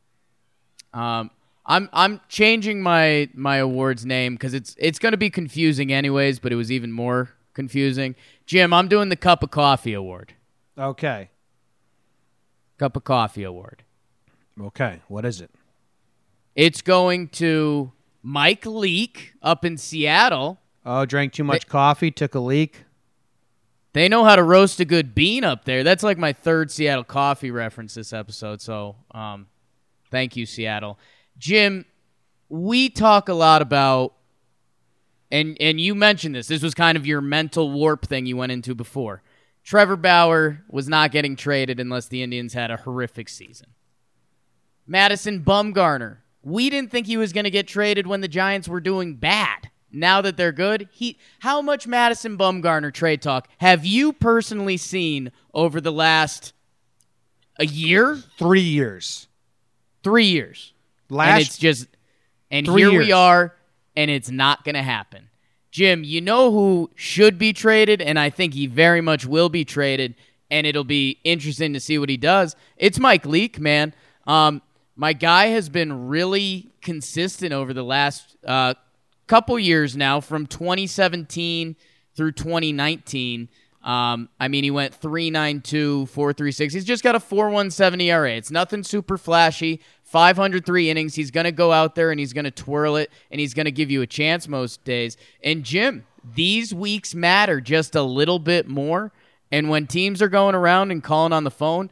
I'm changing my awards name because it's going to be confusing anyways, but it was even more confusing. Jim, I'm doing the Cup of Coffee Award. Okay. Cup of Coffee Award. Okay, what is it? It's going to Mike Leake up in Seattle. Oh, drank too much coffee, took a leak. They know how to roast a good bean up there. That's like my third Seattle coffee reference this episode, so thank you, Seattle. Jim, we talk a lot about, and you mentioned this was kind of your mental warp thing you went into before. Trevor Bauer was not getting traded unless the Indians had a horrific season. Madison Bumgarner. We didn't think he was going to get traded when the Giants were doing bad. Now that they're good, how much Madison Bumgarner trade talk have you personally seen over the last a year? 3 years. 3 years. And it's just, and here years. we are, and it's not going to happen. Jim, you know who should be traded, and I think he very much will be traded, and it'll be interesting to see what he does. It's Mike Leake, man. My guy has been really consistent over the last couple years now, from 2017 through 2019. I mean, he went 3.92, 4.36. He's just got a 4.17 ERA. It's nothing super flashy. 503 innings. He's going to go out there and he's going to twirl it, and he's going to give you a chance most days. And Jim, these weeks matter just a little bit more. And when teams are going around and calling on the phone,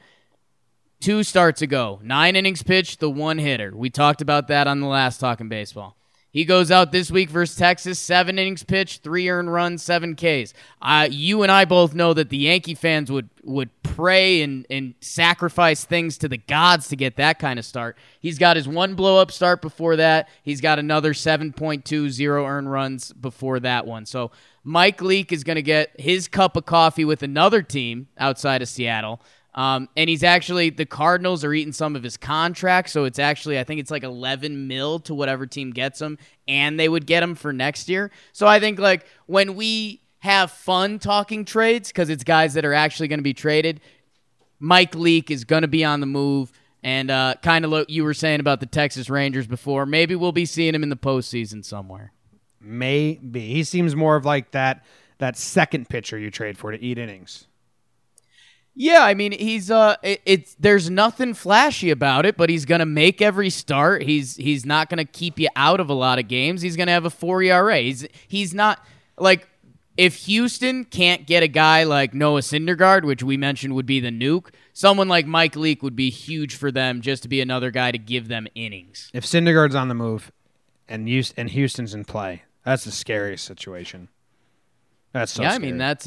2 starts ago, 9 innings pitched, the one hitter. We talked about that on the last Talking Baseball. He goes out this week versus Texas, 7 innings pitched, 3 earned runs, 7 Ks. You and I both know that the Yankee fans would pray and sacrifice things to the gods to get that kind of start. He's got his 1 blow-up start before that. He's got another 7.20 earned runs before that one. So Mike Leake is going to get his cup of coffee with another team outside of Seattle. And he's actually, the Cardinals are eating some of his contract, so it's actually, I think it's like 11 mil to whatever team gets him, and they would get him for next year. So I think like when we have fun talking trades, because it's guys that are actually going to be traded, Mike Leake is going to be on the move, and kind of what you were saying about the Texas Rangers before, maybe we'll be seeing him in the postseason somewhere. Maybe. He seems more of like that second pitcher you trade for to eat innings. Yeah, I mean, he's there's nothing flashy about it, but he's going to make every start. He's not going to keep you out of a lot of games. He's going to have a 4 ERA. He's not like, if Houston can't get a guy like Noah Syndergaard, which we mentioned would be the nuke, someone like Mike Leake would be huge for them just to be another guy to give them innings. If Syndergaard's on the move and Houston's in play, that's the scariest situation. That's so scary. I mean, that's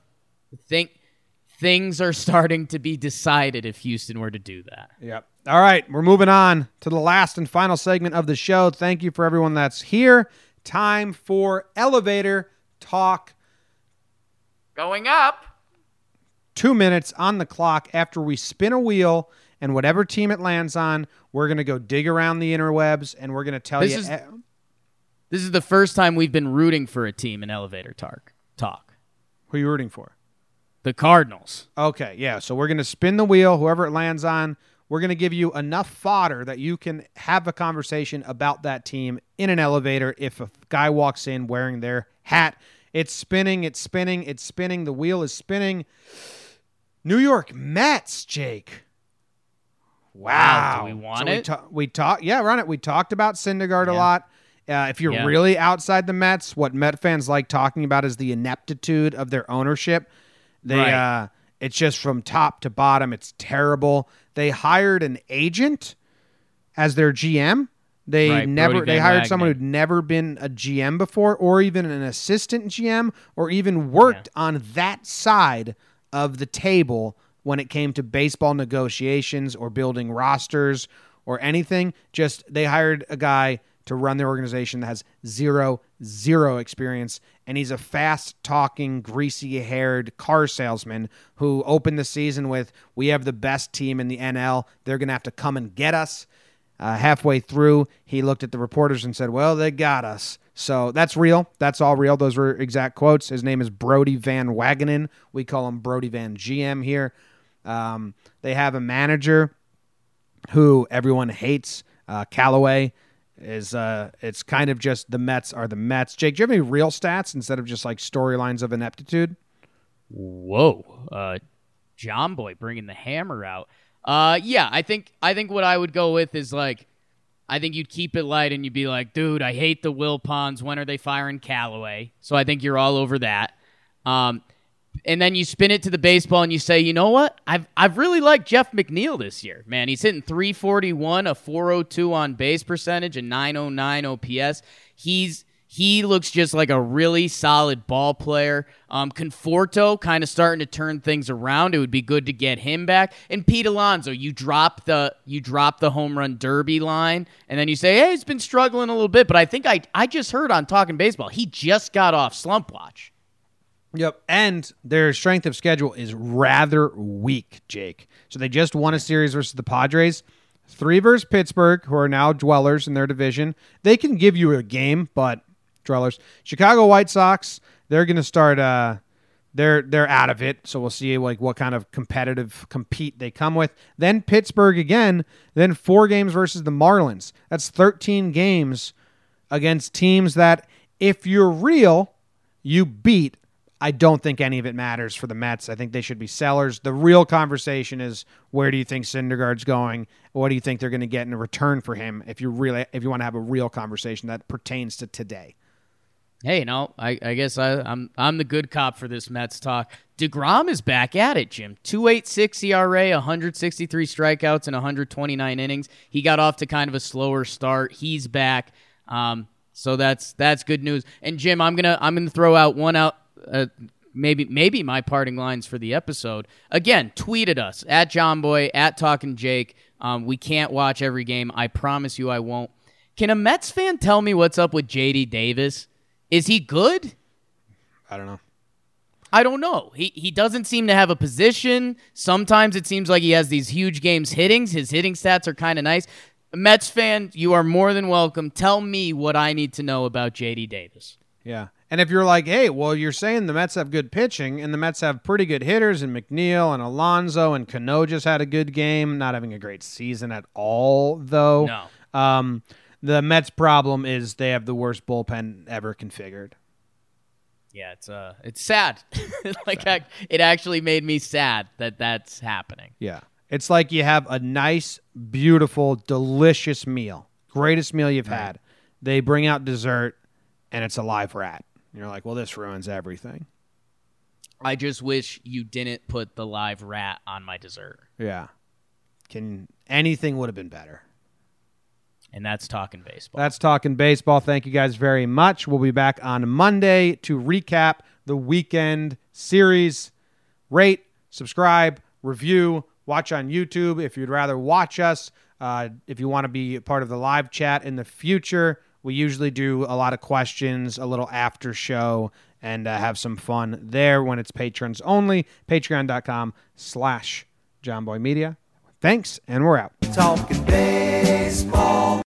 things are starting to be decided if Houston were to do that. Yep. All right, we're moving on to the last and final segment of the show. Thank you for everyone that's here. Time for elevator talk. Going up. 2 minutes on the clock after we spin a wheel, and whatever team it lands on, we're going to go dig around the interwebs, and we're going to tell you. This is the first time we've been rooting for a team in elevator talk. Who are you rooting for? The Cardinals. Okay, yeah. So we're going to spin the wheel, whoever it lands on. We're going to give you enough fodder that you can have a conversation about that team in an elevator if a guy walks in wearing their hat. It's spinning, it's spinning, it's spinning. The wheel is spinning. New York Mets, Jake. Wow. Do we want it? We talked about Syndergaard a lot. If you're Yeah. really outside the Mets, what Met fans like talking about is the ineptitude of their ownership. Right. It's just from top to bottom. It's terrible. They hired an agent as their GM. They hired someone who'd never been a GM before, or even an assistant GM, or even worked on that side of the table when it came to baseball negotiations or building rosters or anything. Just they hired a guy to run their organization that has zero experience, and he's a fast-talking, greasy-haired car salesman who opened the season with, "We have the best team in the NL. They're going to have to come and get us." Halfway through, he looked at the reporters and said, "Well, they got us." So that's real. That's all real. Those were exact quotes. His name is Brodie Van Wagenen. We call him Brodie Van GM here. They have a manager who everyone hates, Callaway. It's kind of just the Mets are the Mets. Jake, do you have any real stats instead of just like storylines of ineptitude? Whoa. John Boy bringing the hammer out. Yeah, I think what I would go with is like, I think you'd keep it light and you'd be like, dude, I hate the Wilpons. When are they firing Callaway? So I think you're all over that. And then you spin it to the baseball and you say, you know what? I've really liked Jeff McNeil this year. Man, he's hitting 341, a 402 on base percentage, a 909 OPS. He looks just like a really solid ball player. Conforto kind of starting to turn things around. It would be good to get him back. And Pete Alonso, you drop the home run derby line, and then you say, hey, he's been struggling a little bit, but I think I just heard on Talking Baseball, he just got off slump watch. Yep, and their strength of schedule is rather weak, Jake. So they just won a series versus the Padres, 3 versus Pittsburgh, who are now dwellers in their division. They can give you a game, but dwellers. Chicago White Sox, they're going to start. They're out of it, so we'll see like what kind of compete they come with. Then Pittsburgh again. Then 4 games versus the Marlins. That's 13 games against teams that, if you're real, you beat. I don't think any of it matters for the Mets. I think they should be sellers. The real conversation is, where do you think Syndergaard's going? What do you think they're going to get in return for him if you want to have a real conversation that pertains to today? Hey, I guess I'm the good cop for this Mets talk. DeGrom is back at it, Jim. 2.86 ERA, 163 strikeouts, and 129 innings. He got off to kind of a slower start. He's back. So that's good news. And Jim, I'm gonna throw out one out. Maybe my parting lines for the episode. Again, tweet at us at JohnBoy at Talkin' Jake. We can't watch every game. I promise you, I won't. Can a Mets fan tell me what's up with J.D. Davis? Is he good? I don't know. I don't know. He doesn't seem to have a position. Sometimes it seems like he has these huge games hitting. His hitting stats are kind of nice. Mets fan, you are more than welcome. Tell me what I need to know about J.D. Davis. Yeah. And if you're like, hey, well, you're saying the Mets have good pitching, and the Mets have pretty good hitters, and McNeil and Alonso and Cano just had a good game, not having a great season at all, though. No. The Mets' problem is they have the worst bullpen ever configured. Yeah, it's sad. It actually made me sad that that's happening. Yeah. It's like you have a nice, beautiful, delicious meal. Greatest meal you've had. They bring out dessert, and it's a live rat. You're like, well, this ruins everything. I just wish you didn't put the live rat on my dessert. Yeah. Anything would have been better. And that's Talking Baseball. That's Talking Baseball. Thank you guys very much. We'll be back on Monday to recap the weekend series. Rate, subscribe, review, watch on YouTube if you'd rather watch us. If you want to be part of the live chat in the future, we usually do a lot of questions, a little after show, and have some fun there when it's patrons only. Patreon.com/JohnBoyMedia. Thanks, and we're out. Talking baseball.